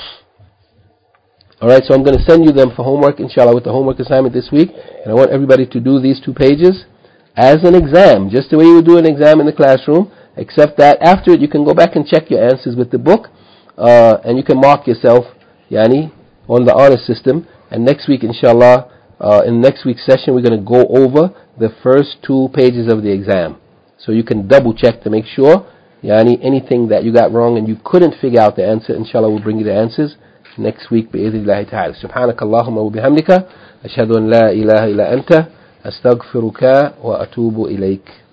Alright, so I'm going to send you them for homework, inshallah, with the homework assignment this week. And I want everybody to do these two pages as an exam, just the way you would do an exam in the classroom, except that after it you can go back and check your answers with the book, uh, and you can mark yourself, yani, on the honor system. And next week, inshallah, uh, in next week's session, we're going to go over the first two pages of the exam. So you can double check to make sure, yani, anything that you got wrong and you couldn't figure out the answer, inshallah, we'll bring you the answers next week بإذن الله تعالى. سبحانك اللهم وبحمدك أشهد أن لا إله إلا أنت أستغفرك وأتوب إليك.